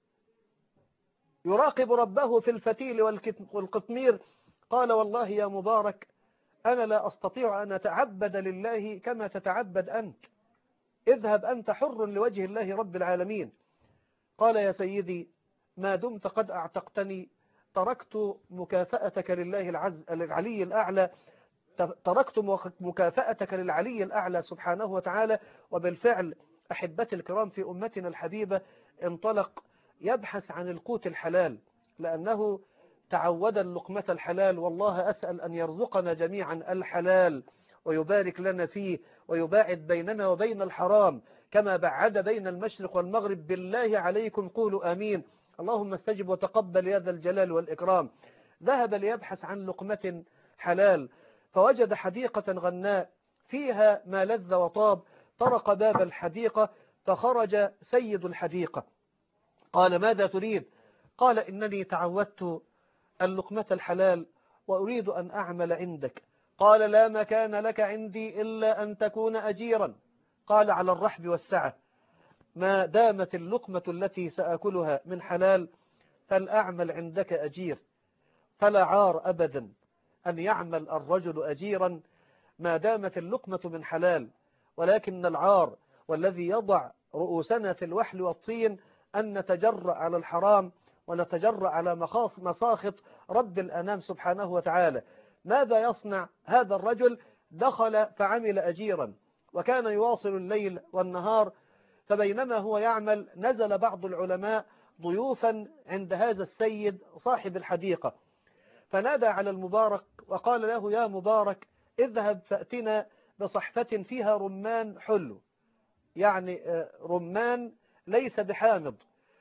يراقب ربه في الفتيل والقطمير، قال: والله يا مبارك أنا لا أستطيع أن أتعبد لله كما تتعبد أنت، اذهب أنت حر لوجه الله رب العالمين. قال: يا سيدي ما دمت قد أعتقتني تركت مكافأتك لله العلي الأعلى، تركت مكافأتك للعلي الأعلى سبحانه وتعالى. وبالفعل أحبتي الكرام في أمتنا الحبيبة انطلق يبحث عن القوت الحلال، لأنه تعود اللقمة الحلال، والله أسأل أن يرزقنا جميعا الحلال ويبارك لنا فيه ويباعد بيننا وبين الحرام كما بعد بين المشرق والمغرب. بالله عليكم قولوا آمين. اللهم استجب وتقبل يا ذا الجلال والإكرام. ذهب ليبحث عن لقمة حلال فوجد حديقة غناء فيها ما لذ وطاب، طرق باب الحديقة فخرج سيد الحديقة. قال: ماذا تريد؟ قال: إنني تعودت اللقمة الحلال وأريد أن أعمل عندك. قال: لا مكان لك عندي إلا أن تكون أجيرا. قال: على الرحب والسعة، ما دامت اللقمة التي سأكلها من حلال فلأعمل عندك أجير. فلا عار أبدا أن يعمل الرجل أجيرا ما دامت اللقمة من حلال، ولكن العار والذي يضع رؤوسنا في الوحل والطين أن نتجرأ على الحرام ونتجرأ على مساخط رب الأنام سبحانه وتعالى. ماذا يصنع هذا الرجل؟ دخل فعمل أجيرا وكان يواصل الليل والنهار. فبينما هو يعمل نزل بعض العلماء ضيوفا عند هذا السيد صاحب الحديقة، فنادى على المبارك وقال له: يا مبارك اذهب فأتنا بصحفة فيها رمان حلو، يعني رمان ليس بحامض.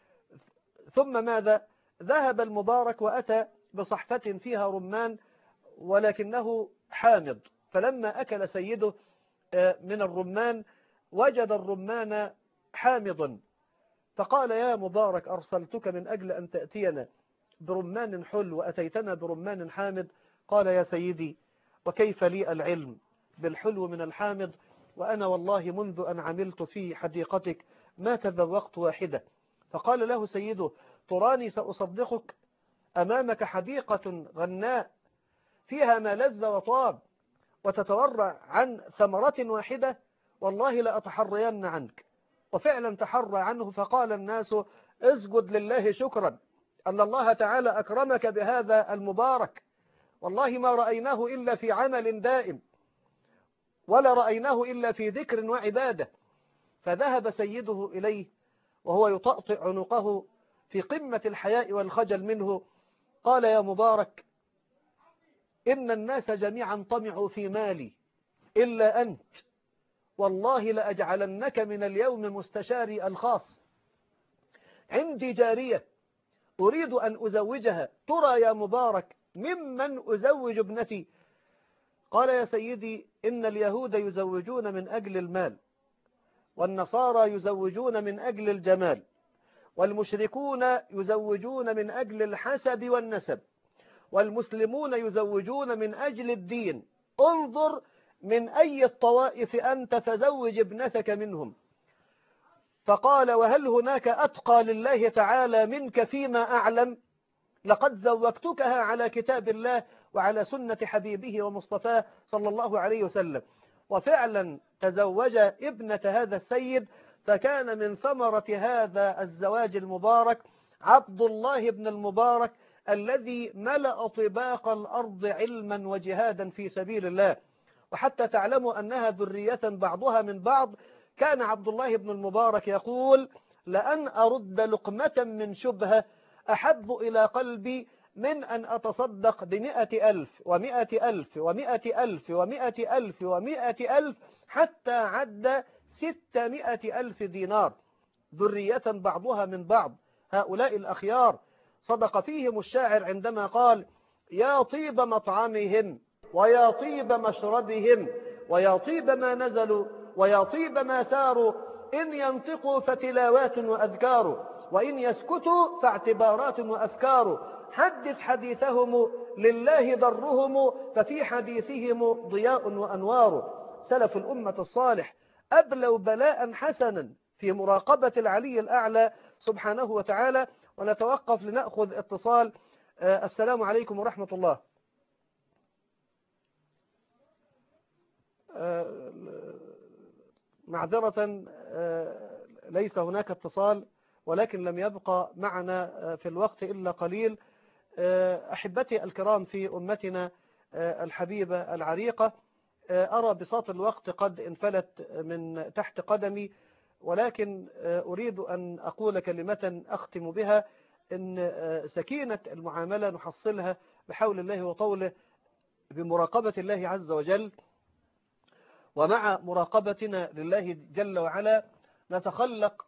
ثم ماذا؟ ذهب المبارك وأتى بصحفة فيها رمان ولكنه حامض، فلما أكل سيده من الرمان وجد الرمان حامضا، فقال: يا مبارك أرسلتك من أجل أن تأتينا برمان حلو وأتيتنا برمان حامض. قال: يا سيدي وكيف لي العلم بالحلو من الحامض، وأنا والله منذ أن عملت في حديقتك ما تذوقت واحدة. فقال له سيده: تراني سأصدقك؟ أمامك حديقة غناء فيها ما لذ وطاب وتتورع عن ثمرة واحدة، والله لا أتحرين عنك. وفعلا تحرى عنه، فقال الناس: اسجد لله شكرا أن الله تعالى أكرمك بهذا المبارك والله ما رأيناه إلا في عمل دائم، ولا رأيناه إلا في ذكر وعبادة. فذهب سيده إليه وهو يطأطئ عنقه في قمة الحياء والخجل منه، قال: يا مبارك، إن الناس جميعا طمعوا في مالي إلا أنت، والله لأجعلنك من اليوم مستشاري الخاص. عندي جارية أريد أن أزوجها، ترى يا مبارك ممن أزوج ابنتي؟ قال: يا سيدي، إن اليهود يزوجون من أجل المال، والنصارى يزوجون من أجل الجمال، والمشركون يزوجون من أجل الحسب والنسب، والمسلمون يزوجون من أجل الدين. انظر من أي الطوائف أنت فزوج ابنتك منهم. فقال: وهل هناك أتقى لله تعالى منك فيما أعلم؟ لقد زوجتكها على كتاب الله وعلى سنة حبيبه ومصطفاه صلى الله عليه وسلم. وفعلا تزوج ابنة هذا السيد، فكان من ثمرة هذا الزواج المبارك عبد الله بن المبارك الذي ملأ طباق الأرض علما وجهادا في سبيل الله. وحتى تعلموا أنها ذرية بعضها من بعض، كان عبد الله بن المبارك يقول: لأن أرد لقمة من شبهة أحب إلى قلبي من أن أتصدق ب100,000 و100,000 و100,000 و100,000 و100,000 حتى عد 600,000 دينار، ذرية بعضها من بعض. هؤلاء الأخيار صدق فيهم الشاعر عندما قال: يا طيب مطعمهم ويا طيب مشربهم ويا طيب ما نزلوا ويا طيب ما ساروا، إن ينطقوا فتلاوات وأذكار، وإن يسكتوا فاعتبارات وأفكار. حدث حديثهم لله ضرهم، ففي حديثهم ضياء وأنوار. سلف الأمة الصالح أبلوا بلاء حسنا في مراقبة العلي الأعلى سبحانه وتعالى. ونتوقف لنأخذ اتصال. السلام عليكم ورحمة الله. معذرة، ليس هناك اتصال، ولكن لم يبقى معنا في الوقت إلا قليل. أحبتي الكرام في أمتنا الحبيبة العريقة، أرى بساط الوقت قد انفلت من تحت قدمي، ولكن أريد أن أقول كلمة أختم بها: إن سكينة المعاملة نحصلها بحول الله وطوله بمراقبة الله عز وجل، ومع مراقبتنا لله جل وعلا نتخلق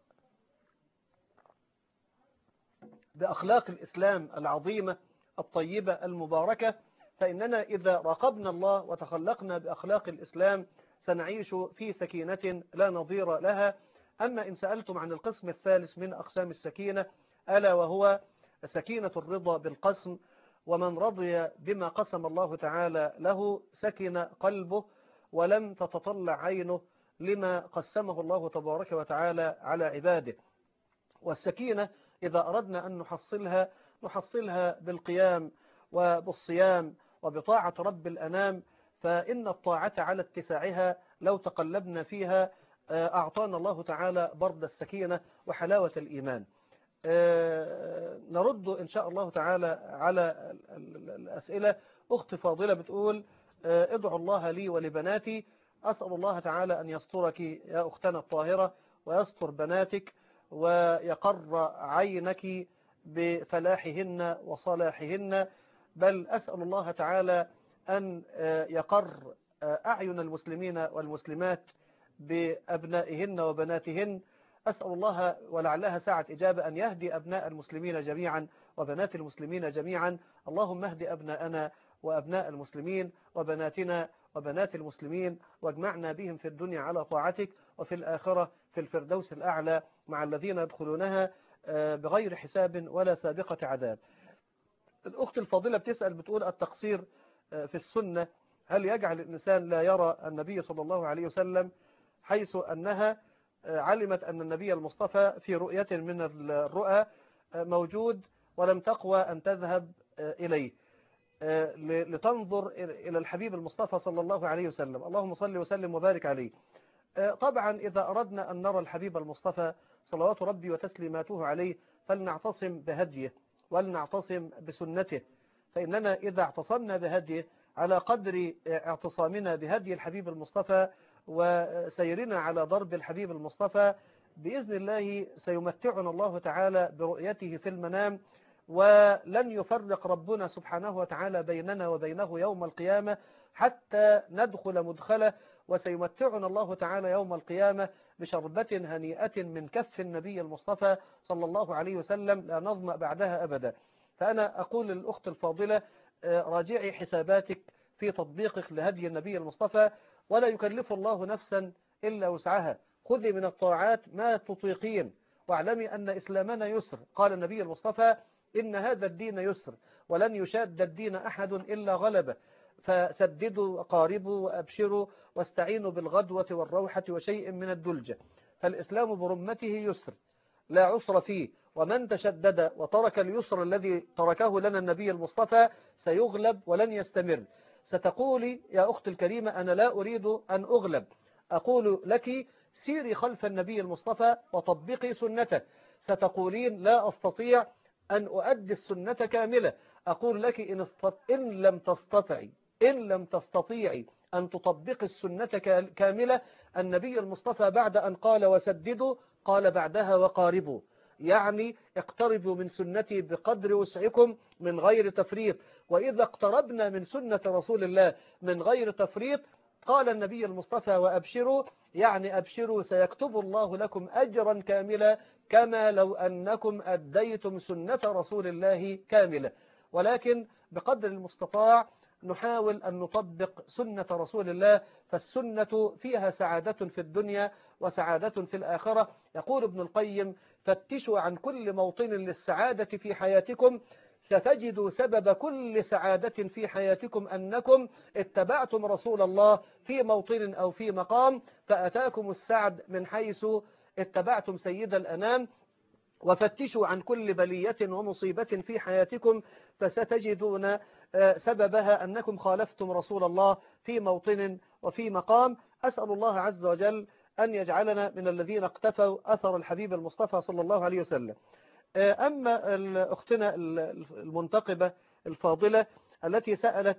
بأخلاق الإسلام العظيمة الطيبة المباركة. فإننا إذا راقبنا الله وتخلقنا بأخلاق الإسلام سنعيش في سكينة لا نظير لها. أما إن سألتم عن القسم الثالث من أقسام السكينة، ألا وهو سكينة الرضا بالقسم، ومن رضي بما قسم الله تعالى له سكن قلبه ولم تتطلع عينه لما قسمه الله تبارك وتعالى على عباده. والسكينة إذا أردنا أن نحصلها بالقيام وبالصيام وبطاعة رب الأنام، فإن الطاعة على اتساعها لو تقلبنا فيها أعطانا الله تعالى برد السكينة وحلاوة الإيمان. نرد إن شاء الله تعالى على الأسئلة. أخت فاضلة بتقول: ادعوا الله لي ولبناتي، أسأل الله تعالى أن يسترك يا أختنا الطاهرة ويستر بناتك ويقر عينك بفلاحهن وصلاحهن، بل أسأل الله تعالى أن يقر أعين المسلمين والمسلمات بأبنائهن وبناتهن. أسأل الله، ولعلها ساعة إجابة، أن يهدي أبناء المسلمين جميعا وبنات المسلمين جميعا. اللهم اهد أبناءنا وأبناء المسلمين وبناتنا وبنات المسلمين، واجمعنا بهم في الدنيا على طاعتك، وفي الآخرة في الفردوس الأعلى مع الذين يدخلونها بغير حساب ولا سابقة عذاب. الأخت الفاضلة بتسأل بتقول: التقصير في السنة هل يجعل الإنسان لا يرى النبي صلى الله عليه وسلم، حيث أنها علمت أن النبي المصطفى في رؤية من الرؤى موجود ولم تقوى أن تذهب إليه لتنظر إلى الحبيب المصطفى صلى الله عليه وسلم، اللهم صل وسلم وبارك عليه. طبعا إذا أردنا أن نرى الحبيب المصطفى صلوات ربي وتسليماته عليه فلنعتصم بهديه ولنعتصم بسنته، فإننا إذا اعتصمنا بهديه على قدر اعتصامنا بهدي الحبيب المصطفى وسيرنا على ضرب الحبيب المصطفى، بإذن الله سيمتعنا الله تعالى برؤيته في المنام، ولن يفرق ربنا سبحانه وتعالى بيننا وبينه يوم القيامة حتى ندخل مدخله، وسيمتعنا الله تعالى يوم القيامة بشربة هنيئة من كف النبي المصطفى صلى الله عليه وسلم لا نظمأ بعدها أبدا. فأنا أقول للأخت الفاضلة راجعي حساباتك في تطبيقك لهدي النبي المصطفى، ولا يكلف الله نفسا إلا وسعها، خذي من الطاعات ما تطيقين، واعلمي أن إسلامنا يسر. قال النبي المصطفى إن هذا الدين يسر ولن يشاد الدين أحد إلا غلبه، فسددوا وقاربوا وأبشروا واستعينوا بالغدوة والروحة وشيء من الدلجة. فالإسلام برمته يسر لا عسر فيه، ومن تشدد وترك اليسر الذي تركه لنا النبي المصطفى سيغلب ولن يستمر. ستقولي يا أخت الكريمة أنا لا أريد أن أغلب، أقول لك سيري خلف النبي المصطفى وطبقي سنته. ستقولين لا أستطيع أن أؤدي السنة كاملة، أقول لك إن لم تستطيعي أن تطبقي السنة كاملة، النبي المصطفى بعد أن قال وسددوا قال بعدها وقاربوا، يعني اقتربوا من سنتي بقدر وسعكم من غير تفريط. وإذا اقتربنا من سنة رسول الله من غير تفريط قال النبي المصطفى وأبشروا، يعني أبشروا سيكتب الله لكم أجرا كاملا كما لو أنكم أديتم سنة رسول الله كاملة. ولكن بقدر المستطاع نحاول أن نطبق سنة رسول الله، فالسنة فيها سعادة في الدنيا وسعادة في الآخرة. يقول ابن القيم فتشوا عن كل موطن للسعادة في حياتكم ستجدوا سبب كل سعادة في حياتكم أنكم اتبعتم رسول الله في موطن أو في مقام، فأتاكم السعد من حيث اتبعتم سيد الأنام. وفتشوا عن كل بلية ومصيبة في حياتكم فستجدون سببها أنكم خالفتم رسول الله في موطن وفي مقام. أسأل الله عز وجل أن يجعلنا من الذين اقتفوا أثر الحبيب المصطفى صلى الله عليه وسلم. أما أختنا المنتقبة الفاضلة التي سألت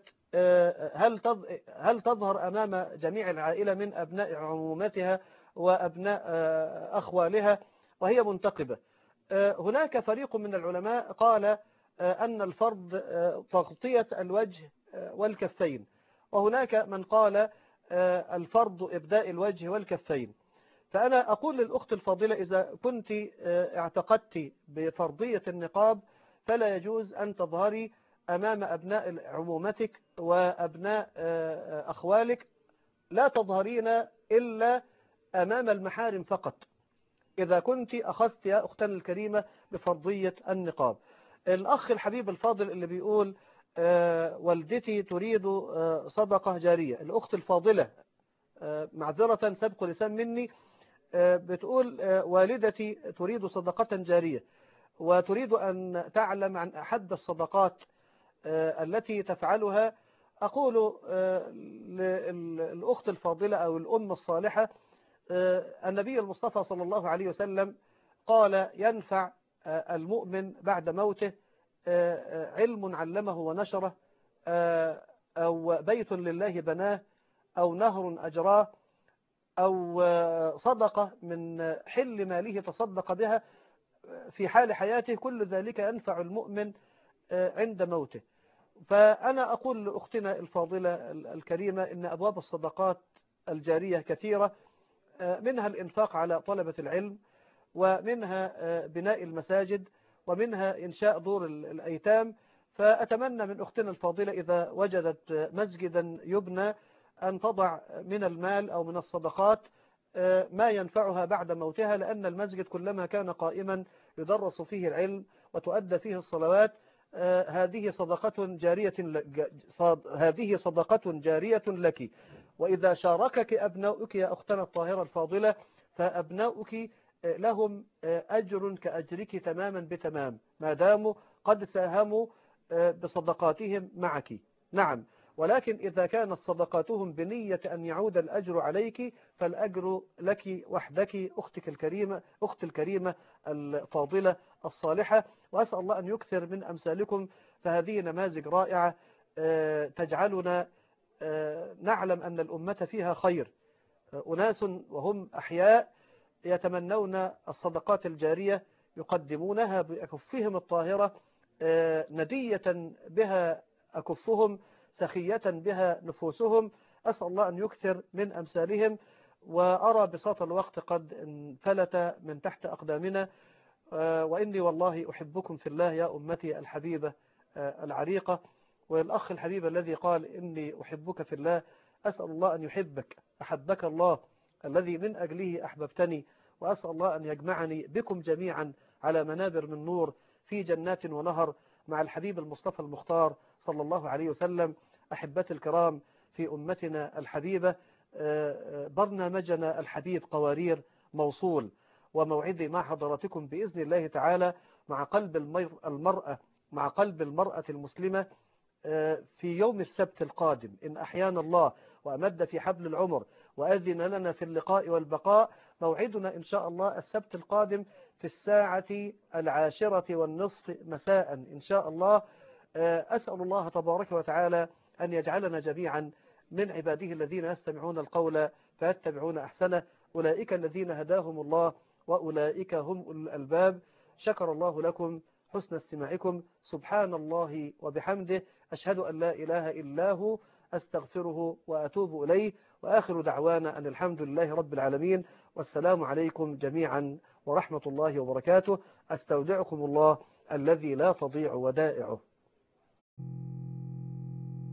هل تظهر أمام جميع العائلة من أبناء عمومتها وأبناء أخوالها وهي منتقبة، هناك فريق من العلماء قال أن الفرض تغطية الوجه والكفين، وهناك من قال الفرض إبداء الوجه والكفين. فأنا أقول للأخت الفاضلة إذا كنت اعتقدت بفرضية النقاب فلا يجوز أن تظهري أمام أبناء عمومتك وأبناء أخوالك، لا تظهرين إلا أمام المحارم فقط إذا كنت أخذت يا أختنا الكريمة بفرضية النقاب. الأخ الحبيب الفاضل اللي بيقول والدتي تريد صدقة جارية، الأخت الفاضلة معذرة سبق لسان مني بتقول والدتي تريد صدقة جارية وتريد أن تعلم عن أحد الصدقات التي تفعلها. أقول للأخت الفاضلة أو الأم الصالحة النبي المصطفى صلى الله عليه وسلم قال ينفع المؤمن بعد موته علم علمه ونشره، أو بيت لله بناه، أو نهر أجراه، أو صدقة من حل ماله تصدق بها في حال حياته، كل ذلك ينفع المؤمن عند موته. فأنا أقول لأختنا الفاضلة الكريمة إن أبواب الصدقات الجارية كثيرة، منها الإنفاق على طلبة العلم، ومنها بناء المساجد، ومنها إنشاء دور الأيتام. فأتمنى من أختنا الفاضلة إذا وجدت مسجدا يبنى أن تضع من المال أو من الصدقات ما ينفعها بعد موتها، لأن المسجد كلما كان قائما يدرس فيه العلم وتؤدى فيه الصلوات هذه صدقة جارية لك. وإذا شاركك أبناؤك يا أختنا الطاهرة الفاضلة فأبناؤك لهم أجر كأجرك تماما بتمام ما داموا قد ساهموا بصدقاتهم معك. نعم، ولكن إذا كانت صدقاتهم بنية أن يعود الأجر عليك فالأجر لك وحدك أختك الكريمة، أخت الكريمة الفاضلة الصالحة. وأسأل الله أن يكثر من أمثالكم فهذه نماذج رائعة تجعلنا نعلم أن الأمة فيها خير. أناس وهم أحياء يتمنون الصدقات الجارية يقدمونها بأكفهم الطاهرة، ندية بها أكفهم، سخية بها نفوسهم. أسأل الله أن يكثر من أمثالهم. وأرى بساط الوقت قد انفلت من تحت أقدامنا، وإني والله أحبكم في الله يا أمتي الحبيبة العريقة. والأخ الحبيب الذي قال إني أحبك في الله، أسأل الله أن يحبك، أحبك الله الذي من أجله أحببتني. وأسأل الله أن يجمعني بكم جميعا على منابر من نور في جنات ونهر مع الحبيب المصطفى المختار صلى الله عليه وسلم. أحبتي الكرام في أمتنا الحبيبة، برنامجنا الحبيب قوارير موصول، وموعدي مع حضراتكم بإذن الله تعالى مع قلب المرأة، مع قلب المرأة المسلمة في يوم السبت القادم إن أحيانا الله وأمد في حبل العمر وأذن لنا في اللقاء والبقاء. موعدنا إن شاء الله السبت القادم في 10:10 مساء إن شاء الله. أسأل الله تبارك وتعالى أن يجعلنا جميعا من عباده الذين يستمعون القول فيتبعون أحسنه، أولئك الذين هداهم الله وأولئك هم أولو الألباب. شكر الله لكم حسن استماعكم. سبحان الله وبحمده، أشهد أن لا إله إلا هو، أستغفره وأتوب إليه. وآخر دعوانا أن الحمد لله رب العالمين، والسلام عليكم جميعا ورحمة الله وبركاته. أستودعكم الله الذي لا تضيع ودائعه.